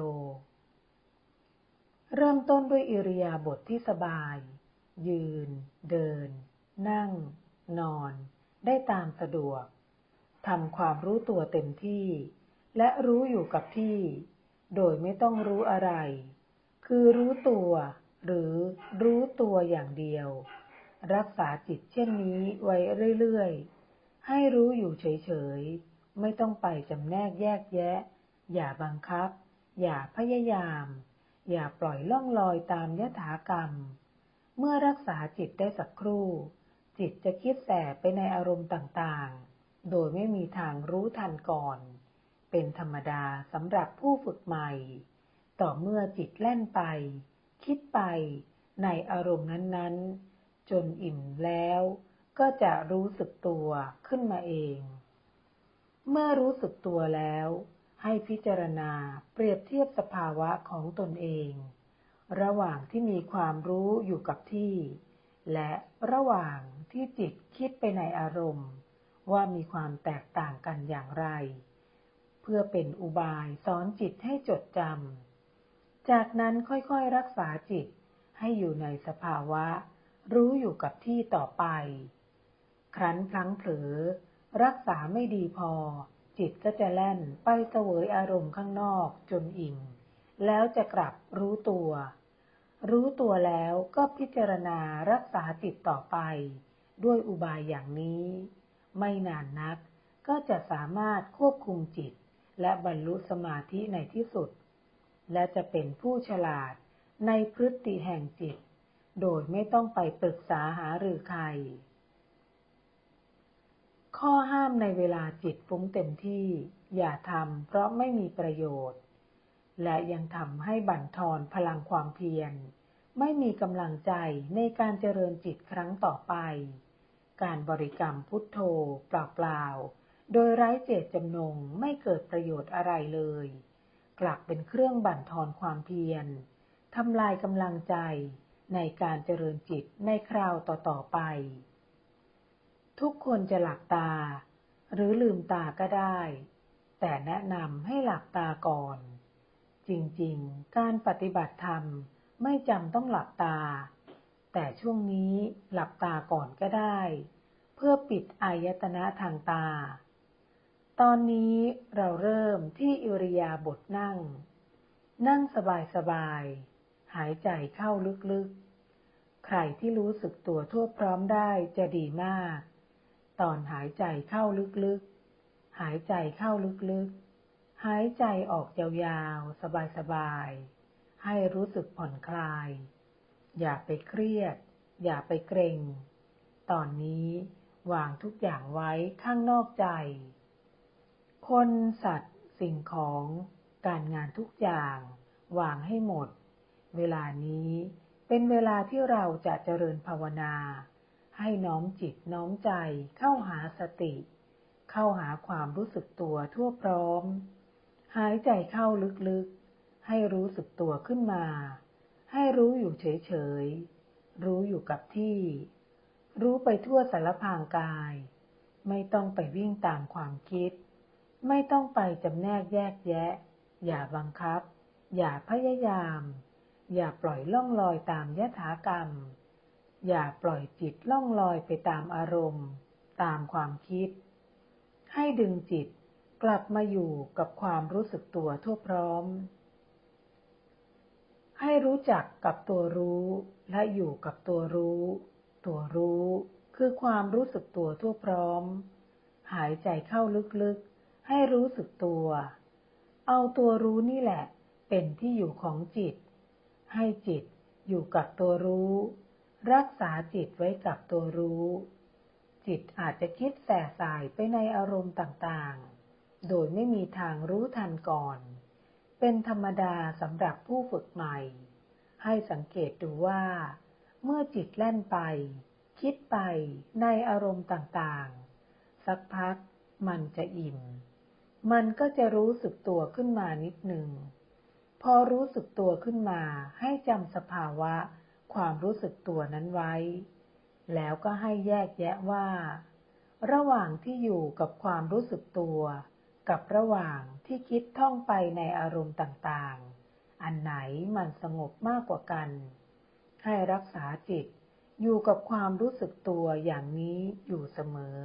เริ่มต้นด้วยอิริยาบถที่สบาย ยืน เดิน นั่ง นอนได้ตามสะดวกทำความรู้ตัวเต็มที่และรู้อยู่กับที่โดยไม่ต้องรู้อะไรคือรู้ตัวหรือรู้ตัวอย่างเดียวรักษาจิตเช่นนี้ไว้เรื่อยๆให้รู้อยู่เฉยๆไม่ต้องไปจำแนกแยกแยะอย่าบังคับอย่าพยายามอย่าปล่อยล่องลอยตามยถากรรมเมื่อรักษาจิตได้สักครู่จิตจะคิดแสไปในอารมณ์ต่างๆโดยไม่มีทางรู้ทันก่อนเป็นธรรมดาสำหรับผู้ฝึกใหม่ต่อเมื่อจิตแล่นไปคิดไปในอารมณ์นั้นๆจนอิ่มแล้วก็จะรู้สึกตัวขึ้นมาเองเมื่อรู้สึกตัวแล้วให้พิจารณาเปรียบเทียบสภาวะของตนเองระหว่างที่มีความรู้อยู่กับที่และระหว่างที่จิตคิดไปในอารมณ์ว่ามีความแตกต่างกันอย่างไรเพื่อเป็นอุบายสอนจิตให้จดจำจากนั้นค่อยๆรักษาจิตให้อยู่ในสภาวะรู้อยู่กับที่ต่อไปครั้นพลั้งเผลอรักษาไม่ดีพอจิตก็จะแล่นไปเสวยอารมณ์ข้างนอกจนอิ่มแล้วจะกลับรู้ตัวแล้วก็พิจารณารักษาจิตต่อไปด้วยอุบายอย่างนี้ไม่นานนักก็จะสามารถควบคุมจิตและบรรลุสมาธิในที่สุดและจะเป็นผู้ฉลาดในพฤติแห่งจิตโดยไม่ต้องไปปรึกษาหารือใครข้อห้ามในเวลาจิตฟุ้งเต็มที่อย่าทำเพราะไม่มีประโยชน์และยังทำให้บั่นทอนพลังความเพียรไม่มีกำลังใจในการเจริญจิตครั้งต่อไปการบริกรรมพุทโธเปล่าๆโดยไร้เจตจำนงไม่เกิดประโยชน์อะไรเลยกลับเป็นเครื่องบั่นทอนความเพียรทำลายกำลังใจในการเจริญจิตในคราวต่อๆไปทุกคนจะหลับตาหรือลืมตาก็ได้แต่แนะนำให้หลับตาก่อนจริงๆการปฏิบัติธรรมไม่จำต้องหลับตาแต่ช่วงนี้หลับตาก่อนก็ได้เพื่อปิดอายตนะทางตาตอนนี้เราเริ่มที่อิริยาบถนั่งสบายๆหายใจเข้าลึกๆใครที่รู้สึกตัวทั่วพร้อมได้จะดีมากตอนหายใจเข้าลึกๆหายใจเข้าลึกๆหายใจออกยาวๆสบายๆให้รู้สึกผ่อนคลายอย่าไปเครียดอย่าไปเกร็งตอนนี้วางทุกอย่างไว้ข้างนอกใจคนสัตว์สิ่งของการงานทุกอย่างวางให้หมดเวลานี้เป็นเวลาที่เราจะเจริญภาวนาให้น้อมจิตน้อมใจเข้าหาสติเข้าหาความรู้สึกตัวทั่วพร้อมหายใจเข้าลึกๆให้รู้สึกตัวขึ้นมาให้รู้อยู่เฉยๆรู้อยู่กับที่รู้ไปทั่วสารพางกายไม่ต้องไปวิ่งตามความคิดไม่ต้องไปจำแนกแยกแยะอย่าบังคับอย่าพยายามอย่าปล่อยล่องลอยตามยถากรรมอย่าปล่อยจิตล่องลอยไปตามอารมณ์ตามความคิดให้ดึงจิตกลับมาอยู่กับความรู้สึกตัวทั่วพร้อมให้รู้จักกับตัวรู้และอยู่กับตัวรู้ตัวรู้คือความรู้สึกตัวทั่วพร้อมหายใจเข้าลึกๆให้รู้สึกตัวเอาตัวรู้นี่แหละเป็นที่อยู่ของจิตให้จิตอยู่กับตัวรู้รักษาจิตไว้กับตัวรู้จิตอาจจะคิดแส่สายไปในอารมณ์ต่างๆโดยไม่มีทางรู้ทันก่อนเป็นธรรมดาสำหรับผู้ฝึกใหม่ให้สังเกตดูว่าเมื่อจิตแล่นไปคิดไปในอารมณ์ต่างๆสักพักมันจะอิ่มมันก็จะรู้สึกตัวขึ้นมานิดหนึ่งพอรู้สึกตัวขึ้นมาให้จำสภาวะความรู้สึกตัวนั้นไว้แล้วก็ให้แยกแยะว่าระหว่างที่อยู่กับความรู้สึกตัวกับระหว่างที่คิดท่องไปในอารมณ์ต่างๆอันไหนมันสงบมากกว่ากันให้รักษาจิตอยู่กับความรู้สึกตัวอย่างนี้อยู่เสมอ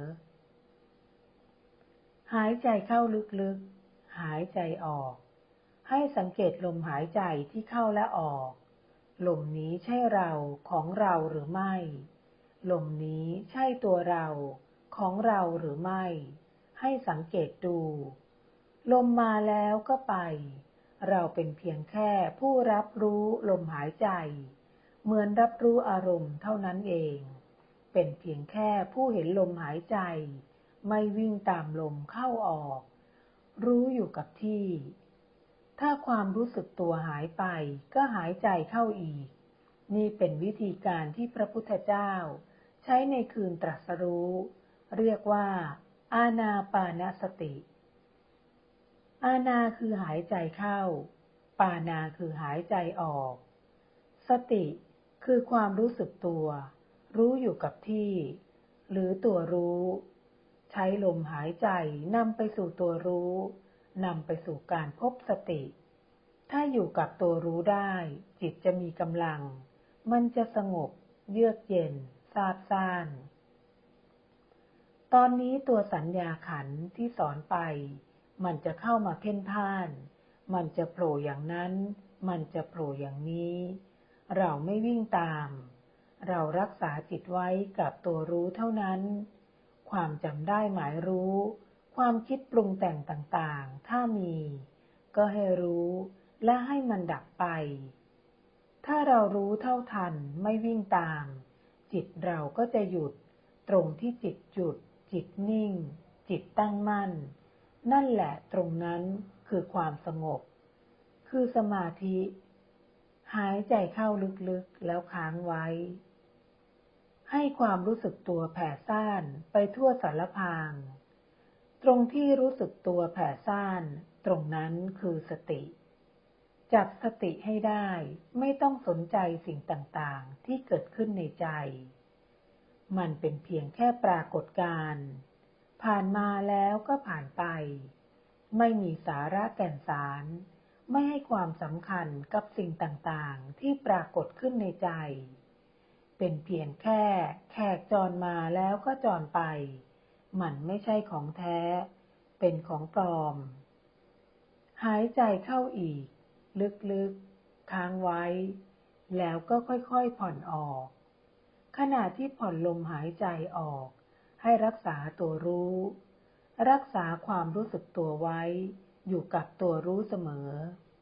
หายใจเข้าลึกๆหายใจออกให้สังเกตลมหายใจที่เข้าและออกลมนี้ใช่เราของเราหรือไม่ลมนี้ใช่ตัวเราของเราหรือไม่ให้สังเกตดูลมมาแล้วก็ไปเราเป็นเพียงแค่ผู้รับรู้ลมหายใจเหมือนรับรู้อารมณ์เท่านั้นเองเป็นเพียงแค่ผู้เห็นลมหายใจไม่วิ่งตามลมเข้าออกรู้อยู่กับที่ถ้าความรู้สึกตัวหายไปก็หายใจเข้าอีกนี่เป็นวิธีการที่พระพุทธเจ้าใช้ในคืนตรัสรู้เรียกว่าอานาปานสติอานาคือหายใจเข้าปานาคือหายใจออกสติคือความรู้สึกตัวรู้อยู่กับที่หรือตัวรู้ใช้ลมหายใจนำไปสู่ตัวรู้นำไปสู่การพบสติถ้าอยู่กับตัวรู้ได้จิตจะมีกำลังมันจะสงบเยือกเย็นซาบซ่านตอนนี้ตัวสัญญาขันธ์ที่สอนไปมันจะเข้ามาเพ่นพ่านมันจะโผล่อย่างนั้นมันจะโผล่อย่างนี้เราไม่วิ่งตามเรารักษาจิตไว้กับตัวรู้เท่านั้นความจำได้หมายรู้ความคิดปรุงแต่งต่างๆถ้ามีก็ให้รู้และให้มันดับไปถ้าเรารู้เท่าทันไม่วิ่งตามจิตเราก็จะหยุดตรงที่จิตหยุดจิตนิ่งจิตตั้งมั่นนั่นแหละตรงนั้นคือความสงบคือสมาธิหายใจเข้าลึกๆแล้วค้างไว้ให้ความรู้สึกตัวแผ่ซ่านไปทั่วสารพางตรงที่รู้สึกตัวแผ่ซ่านตรงนั้นคือสติจับสติให้ได้ไม่ต้องสนใจสิ่งต่างๆที่เกิดขึ้นในใจมันเป็นเพียงแค่ปรากฏการณ์ผ่านมาแล้วก็ผ่านไปไม่มีสาระแก่นสารไม่ให้ความสำคัญกับสิ่งต่างๆที่ปรากฏขึ้นในใจเป็นเพียงแค่แขกจรมาแล้วก็จรไปมันไม่ใช่ของแท้เป็นของปลอมหายใจเข้าอีกลึกๆค้างไว้แล้วก็ค่อยๆผ่อนออกขณะที่ผ่อนลมหายใจออกให้รักษาตัวรู้รักษาความรู้สึกตัวไว้อยู่กับตัวรู้เสมอ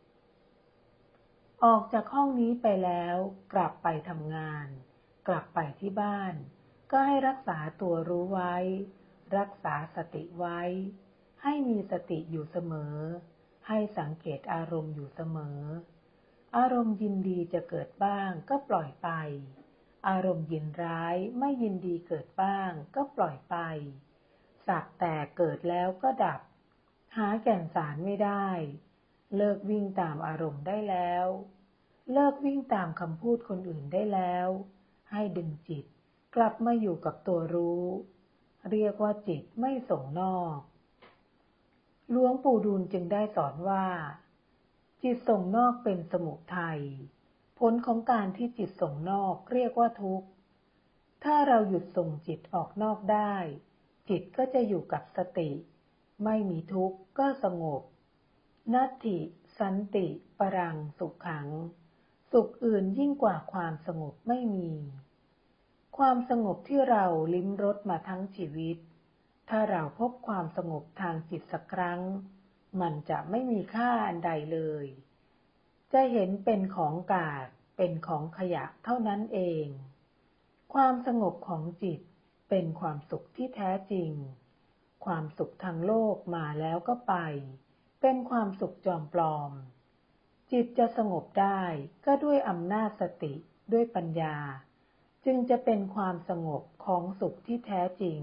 ออกจากห้องนี้ไปแล้วกลับไปทำงานกลับไปที่บ้านก็ให้รักษาตัวรู้ไว้รักษาสติไว้ให้มีสติอยู่เสมอให้สังเกตอารมณ์อยู่เสมออารมณ์ยินดีจะเกิดบ้างก็ปล่อยไปอารมณ์ยินร้ายไม่ยินดีเกิดบ้างก็ปล่อยไปสักแต่เกิดแล้วก็ดับหาแก่นสารไม่ได้เลิกวิ่งตามอารมณ์ได้แล้วเลิกวิ่งตามคำพูดคนอื่นได้แล้วให้ดึงจิตกลับมาอยู่กับตัวรู้เรียกว่าจิตไม่ส่งนอกหลวงปู่ดูลจึงได้สอนว่าจิตส่งนอกเป็นสมุทัยผลของการที่จิตส่งนอกเรียกว่าทุกข์ถ้าเราหยุดส่งจิตออกนอกได้จิตก็จะอยู่กับสติไม่มีทุกข์ก็สงบนัตถิสันติปรังสุขขังสุขอื่นยิ่งกว่าความสงบไม่มีความสงบที่เราลิ้มรสมาทั้งชีวิตถ้าเราพบความสงบทางจิตสักครั้งมันจะไม่มีค่าอันใดเลยจะเห็นเป็นของกาศเป็นของขยะเท่านั้นเองความสงบของจิตเป็นความสุขที่แท้จริงความสุขทางโลกมาแล้วก็ไปเป็นความสุขจอมปลอมจิตจะสงบได้ก็ด้วยอำนาจสติด้วยปัญญาจึงจะเป็นความสงบของสุขที่แท้จริง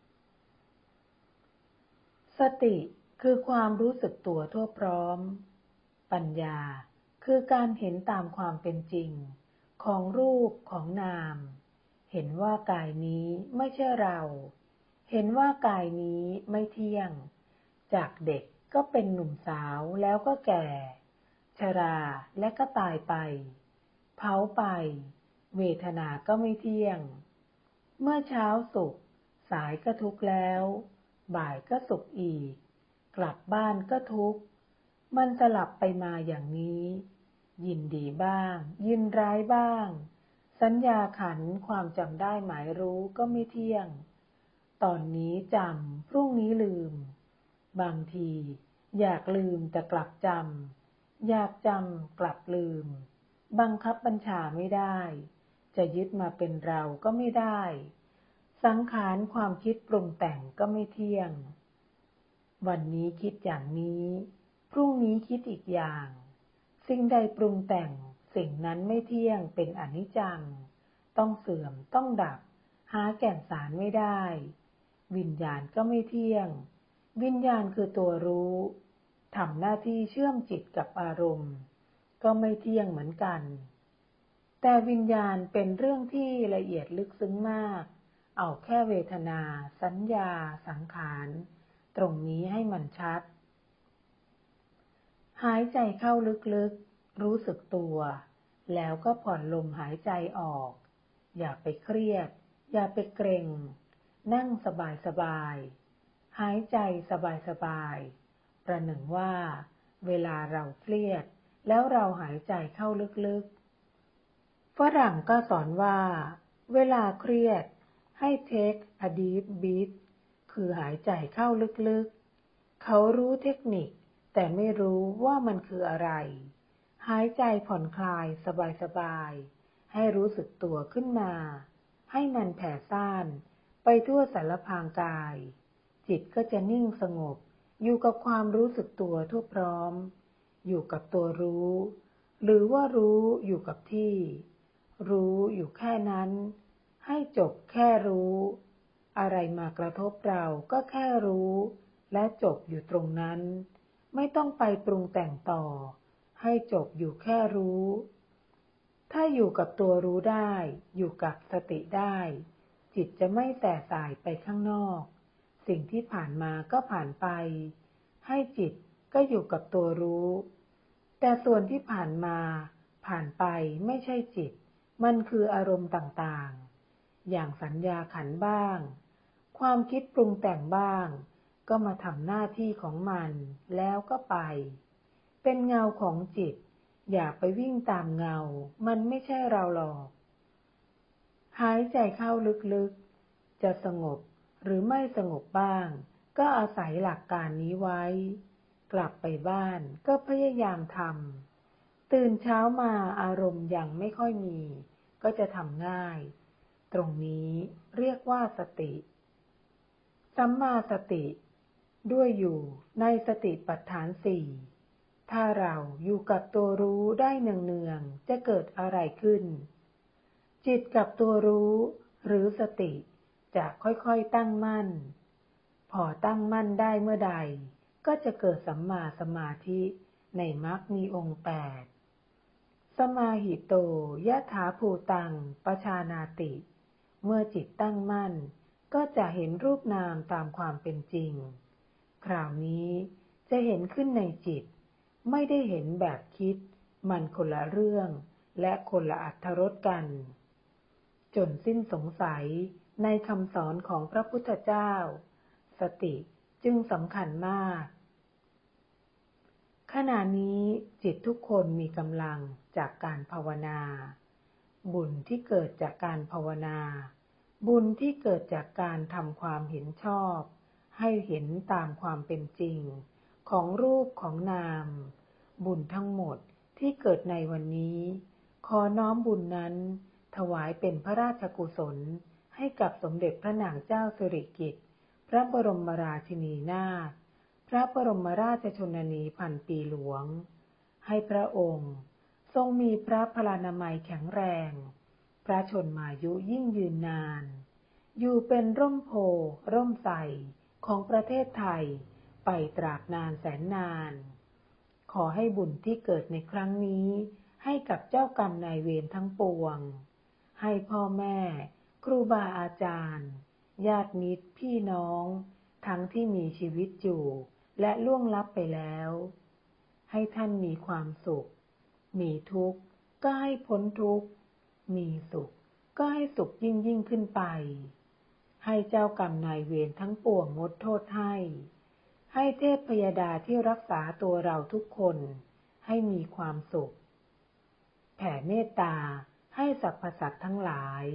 สติคือความรู้สึกตัวทั่วพร้อมปัญญาคือการเห็นตามความเป็นจริงของรูปของนามเห็นว่ากายนี้ไม่ใช่เราเห็นว่ากายนี้ไม่เที่ยงจากเด็กก็เป็นหนุ่มสาวแล้วก็แก่ชราและก็ตายไปเผาไปเวทนาก็ไม่เที่ยงเมื่อเช้าสุขสายก็ทุกข์แล้วบ่ายก็สุขอีกกลับบ้านก็ทุกข์มันสลับไปมาอย่างนี้ยินดีบ้างยินร้ายบ้างสัญญาขันธ์ความจำได้หมายรู้ก็ไม่เที่ยงตอนนี้จำพรุ่งนี้ลืมบางทีอยากลืมแต่กลับจำอยากจำกลับลืมบังคับบัญชาไม่ได้จะยึดมาเป็นเราก็ไม่ได้สังขารความคิดปรุงแต่งก็ไม่เที่ยงวันนี้คิดอย่างนี้พรุ่งนี้คิดอีกอย่างสิ่งใดปรุงแต่งสิ่งนั้นไม่เที่ยงเป็นอนิจจังต้องเสื่อมต้องดับหาแก่นสารไม่ได้วิญญาณก็ไม่เที่ยงวิญญาณคือตัวรู้ทำหน้าที่เชื่อมจิตกับอารมณ์ก็ไม่เที่ยงเหมือนกันแต่วิญญาณเป็นเรื่องที่ละเอียดลึกซึ้งมากเอาแค่เวทนาสัญญาสังขารตรงนี้ให้มันชัดหายใจเข้าลึกๆรู้สึกตัวแล้วก็ผ่อนลมหายใจออกอย่าไปเครียดอย่าไปเกร็งนั่งสบายๆหายใจสบายๆประหนึ่งว่าเวลาเราเครียดแล้วเราหายใจเข้าลึกๆฝรั่งก็สอนว่าเวลาเครียดให้ take a deep breath คือหายใจเข้าลึกๆเขารู้เทคนิคแต่ไม่รู้ว่ามันคืออะไรหายใจผ่อนคลายสบายๆให้รู้สึกตัวขึ้นมาให้มันแผ่ซ่านไปทั่วสารพางกายจิตก็จะนิ่งสงบอยู่กับความรู้สึกตัวทั่วพร้อมอยู่กับตัวรู้หรือว่ารู้อยู่กับที่รู้อยู่แค่นั้นให้จบแค่รู้อะไรมากระทบเราก็แค่รู้และจบอยู่ตรงนั้นไม่ต้องไปปรุงแต่งต่อให้จบอยู่แค่รู้ถ้าอยู่กับตัวรู้ได้อยู่กับสติได้จิตจะไม่แส่สายไปข้างนอกสิ่งที่ผ่านมาก็ผ่านไปให้จิตก็อยู่กับตัวรู้แต่ส่วนที่ผ่านมาผ่านไปไม่ใช่จิตมันคืออารมณ์ต่างๆอย่างสัญญาขันธ์บ้างความคิดปรุงแต่งบ้างก็มาทำหน้าที่ของมันแล้วก็ไปเป็นเงาของจิตอย่าไปวิ่งตามเงามันไม่ใช่เราหรอกหายใจเข้าลึกๆจะสงบหรือไม่สงบบ้างก็อาศัยหลักการนี้ไว้กลับไปบ้านก็พยายามทำตื่นเช้ามาอารมณ์ยังไม่ค่อยมีก็จะทำง่ายตรงนี้เรียกว่าสติสัมมาสติด้วยอยู่ในสติปัฏฐานสี่ถ้าเราอยู่กับตัวรู้ได้เนืองๆจะเกิดอะไรขึ้นจิตกับตัวรู้หรือสติจะค่อยๆตั้งมั่นพอตั้งมั่นได้เมื่อใดก็จะเกิดสัมมาสมาธิในมรรคมีองค์8สมาหิโตยะถาภูตังปชานาติเมื่อจิตตั้งมั่นก็จะเห็นรูปนามตามความเป็นจริงคราวนี้จะเห็นขึ้นในจิตไม่ได้เห็นแบบคิดมันคนละเรื่องและคนละอรรถรสกันจนสิ้นสงสัยในคำสอนของพระพุทธเจ้าสติจึงสำคัญมากขณะนี้จิตทุกคนมีกำลังจากการภาวนาบุญที่เกิดจากการภาวนาบุญที่เกิดจากการทำความเห็นชอบให้เห็นตามความเป็นจริงของรูปของนามบุญทั้งหมดที่เกิดในวันนี้ขอน้อมบุญนั้นถวายเป็นพระราชกุศลให้กับสมเด็จพระนางเจ้าสิริกิติ์พระบรมราชินีนาถพระบรมราชชนนีพันปีหลวงให้พระองค์ทรงมีพระพลานามัยแข็งแรงพระชนมายุยิ่งยืนนานอยู่เป็นร่มโพร่มไทรของประเทศไทยไปตราบนานแสนนานขอให้บุญที่เกิดในครั้งนี้ให้กับเจ้ากรรมนายเวรทั้งปวงให้พ่อแม่ครูบาอาจารย์ญาติมิตรพี่น้องทั้งที่มีชีวิตอยู่และล่วงลับไปแล้วให้ท่านมีความสุขมีทุกข์ก็ให้พ้นทุกข์มีสุขก็ให้สุขยิ่งขึ้นไปให้เจ้ากรรมนายเวรทั้งปวงงดโทษให้เทพพยดาที่รักษาตัวเราทุกคนให้มีความสุขแผ่เมตตาให้สรรพสัตว์ทั้งหลาย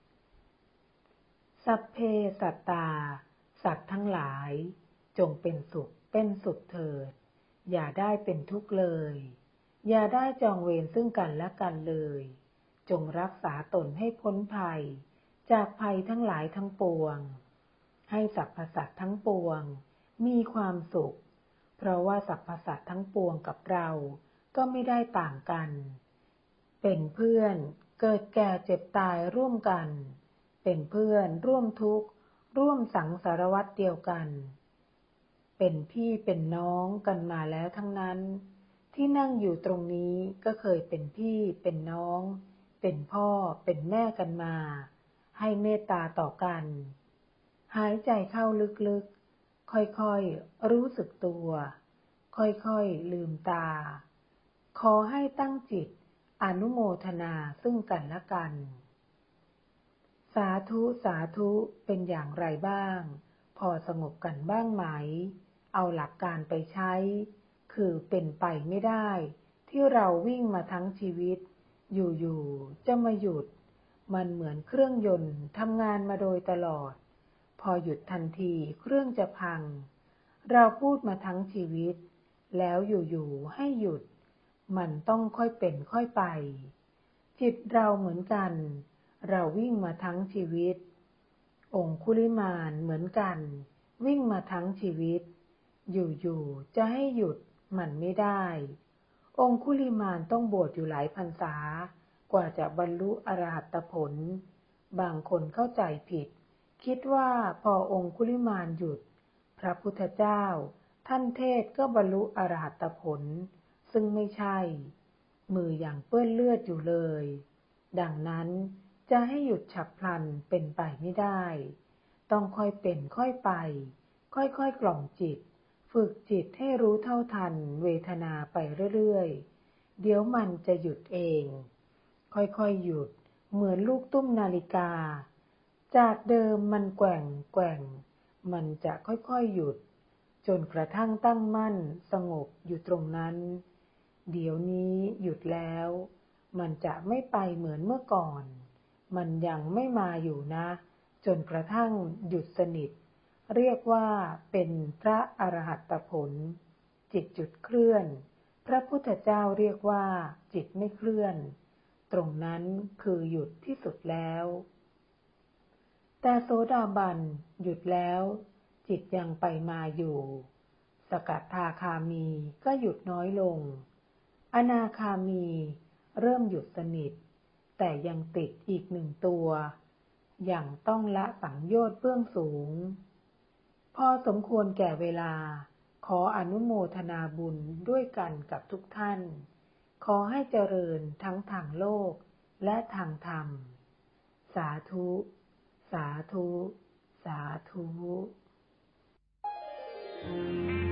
สัพเพสัตตาสัตว์ทั้งหลายจงเป็นสุขเถิดอย่าได้เป็นทุกข์เลยอย่าได้จองเวรซึ่งกันและกันเลยจงรักษาตนให้พ้นภัยจากภัยทั้งหลายทั้งปวงให้สรรพสัตว์ทั้งปวงมีความสุขเพราะว่าสรรพสัตว์ทั้งปวงกับเราก็ไม่ได้ต่างกันเป็นเพื่อนเกิดแก่เจ็บตายร่วมกันเป็นเพื่อนร่วมทุกข์ร่วมสังสารวัฏเดียวกันเป็นพี่เป็นน้องกันมาแล้วทั้งนั้นที่นั่งอยู่ตรงนี้ก็เคยเป็นพี่เป็นน้องเป็นพ่อเป็นแม่กันมาให้เมตตาต่อกันหายใจเข้าลึกๆค่อยๆรู้สึกตัวค่อยๆลืมตาขอให้ตั้งจิตอนุโมทนาซึ่งกันและกันสาธุสาธุเป็นอย่างไรบ้างพอสงบกันบ้างไหมเอาหลักการไปใช้คือเป็นไปไม่ได้ที่เราวิ่งมาทั้งชีวิตอยู่ๆจะมาหยุดมันเหมือนเครื่องยนต์ทำงานมาโดยตลอดพอหยุดทันทีเครื่องจะพังเราพูดมาทั้งชีวิตแล้วอยู่ๆให้หยุดมันต้องค่อยเป็นค่อยไปจิตเราเหมือนกันเราวิ่งมาทั้งชีวิตองคุลิมานเหมือนกันวิ่งมาทั้งชีวิตอยู่ๆจะให้หยุดมันไม่ได้องคุลิมานต้องบวชอยู่หลายพรรษากว่าจะบรรลุอรหัตผลบางคนเข้าใจผิดคิดว่าพอองคุลิมานหยุดพระพุทธเจ้าท่านเทศก็บรรลุอรหัตผลซึ่งไม่ใช่มืออย่างเปื้อนเลือดอยู่เลยดังนั้นจะให้หยุดฉับพลันเป็นไปไม่ได้ต้องค่อยเป็นค่อยไปค่อยๆกล่อมจิตฝึกจิตให้รู้เท่าทันเวทนาไปเรื่อยๆเดี๋ยวมันจะหยุดเองค่อยๆหยุดเหมือนลูกตุ้มนาฬิกาจากเดิมมันแกว่งมันจะค่อยๆหยุดจนกระทั่งตั้งมั่นสงบอยู่ตรงนั้นเดี๋ยวนี้หยุดแล้วมันจะไม่ไปเหมือนเมื่อก่อนมันยังไม่มาอยู่นะจนกระทั่งหยุดสนิทเรียกว่าเป็นพระอรหัตผลจิตหยุดเคลื่อนพระพุทธเจ้าเรียกว่าจิตไม่เคลื่อนตรงนั้นคือหยุดที่สุดแล้วแต่โสดาบันหยุดแล้วจิตยังไปมาอยู่สกัทาคามีก็หยุดน้อยลงอนาคามีเริ่มหยุดสนิทแต่ยังติดอีกหนึ่งตัวอย่างต้องละสังโยชน์เบื้องสูงพอสมควรแก่เวลาขออนุโมทนาบุญด้วยกันกับทุกท่านขอให้เจริญทั้งทางโลกและทางธรรมสาธุสาธุสาธุ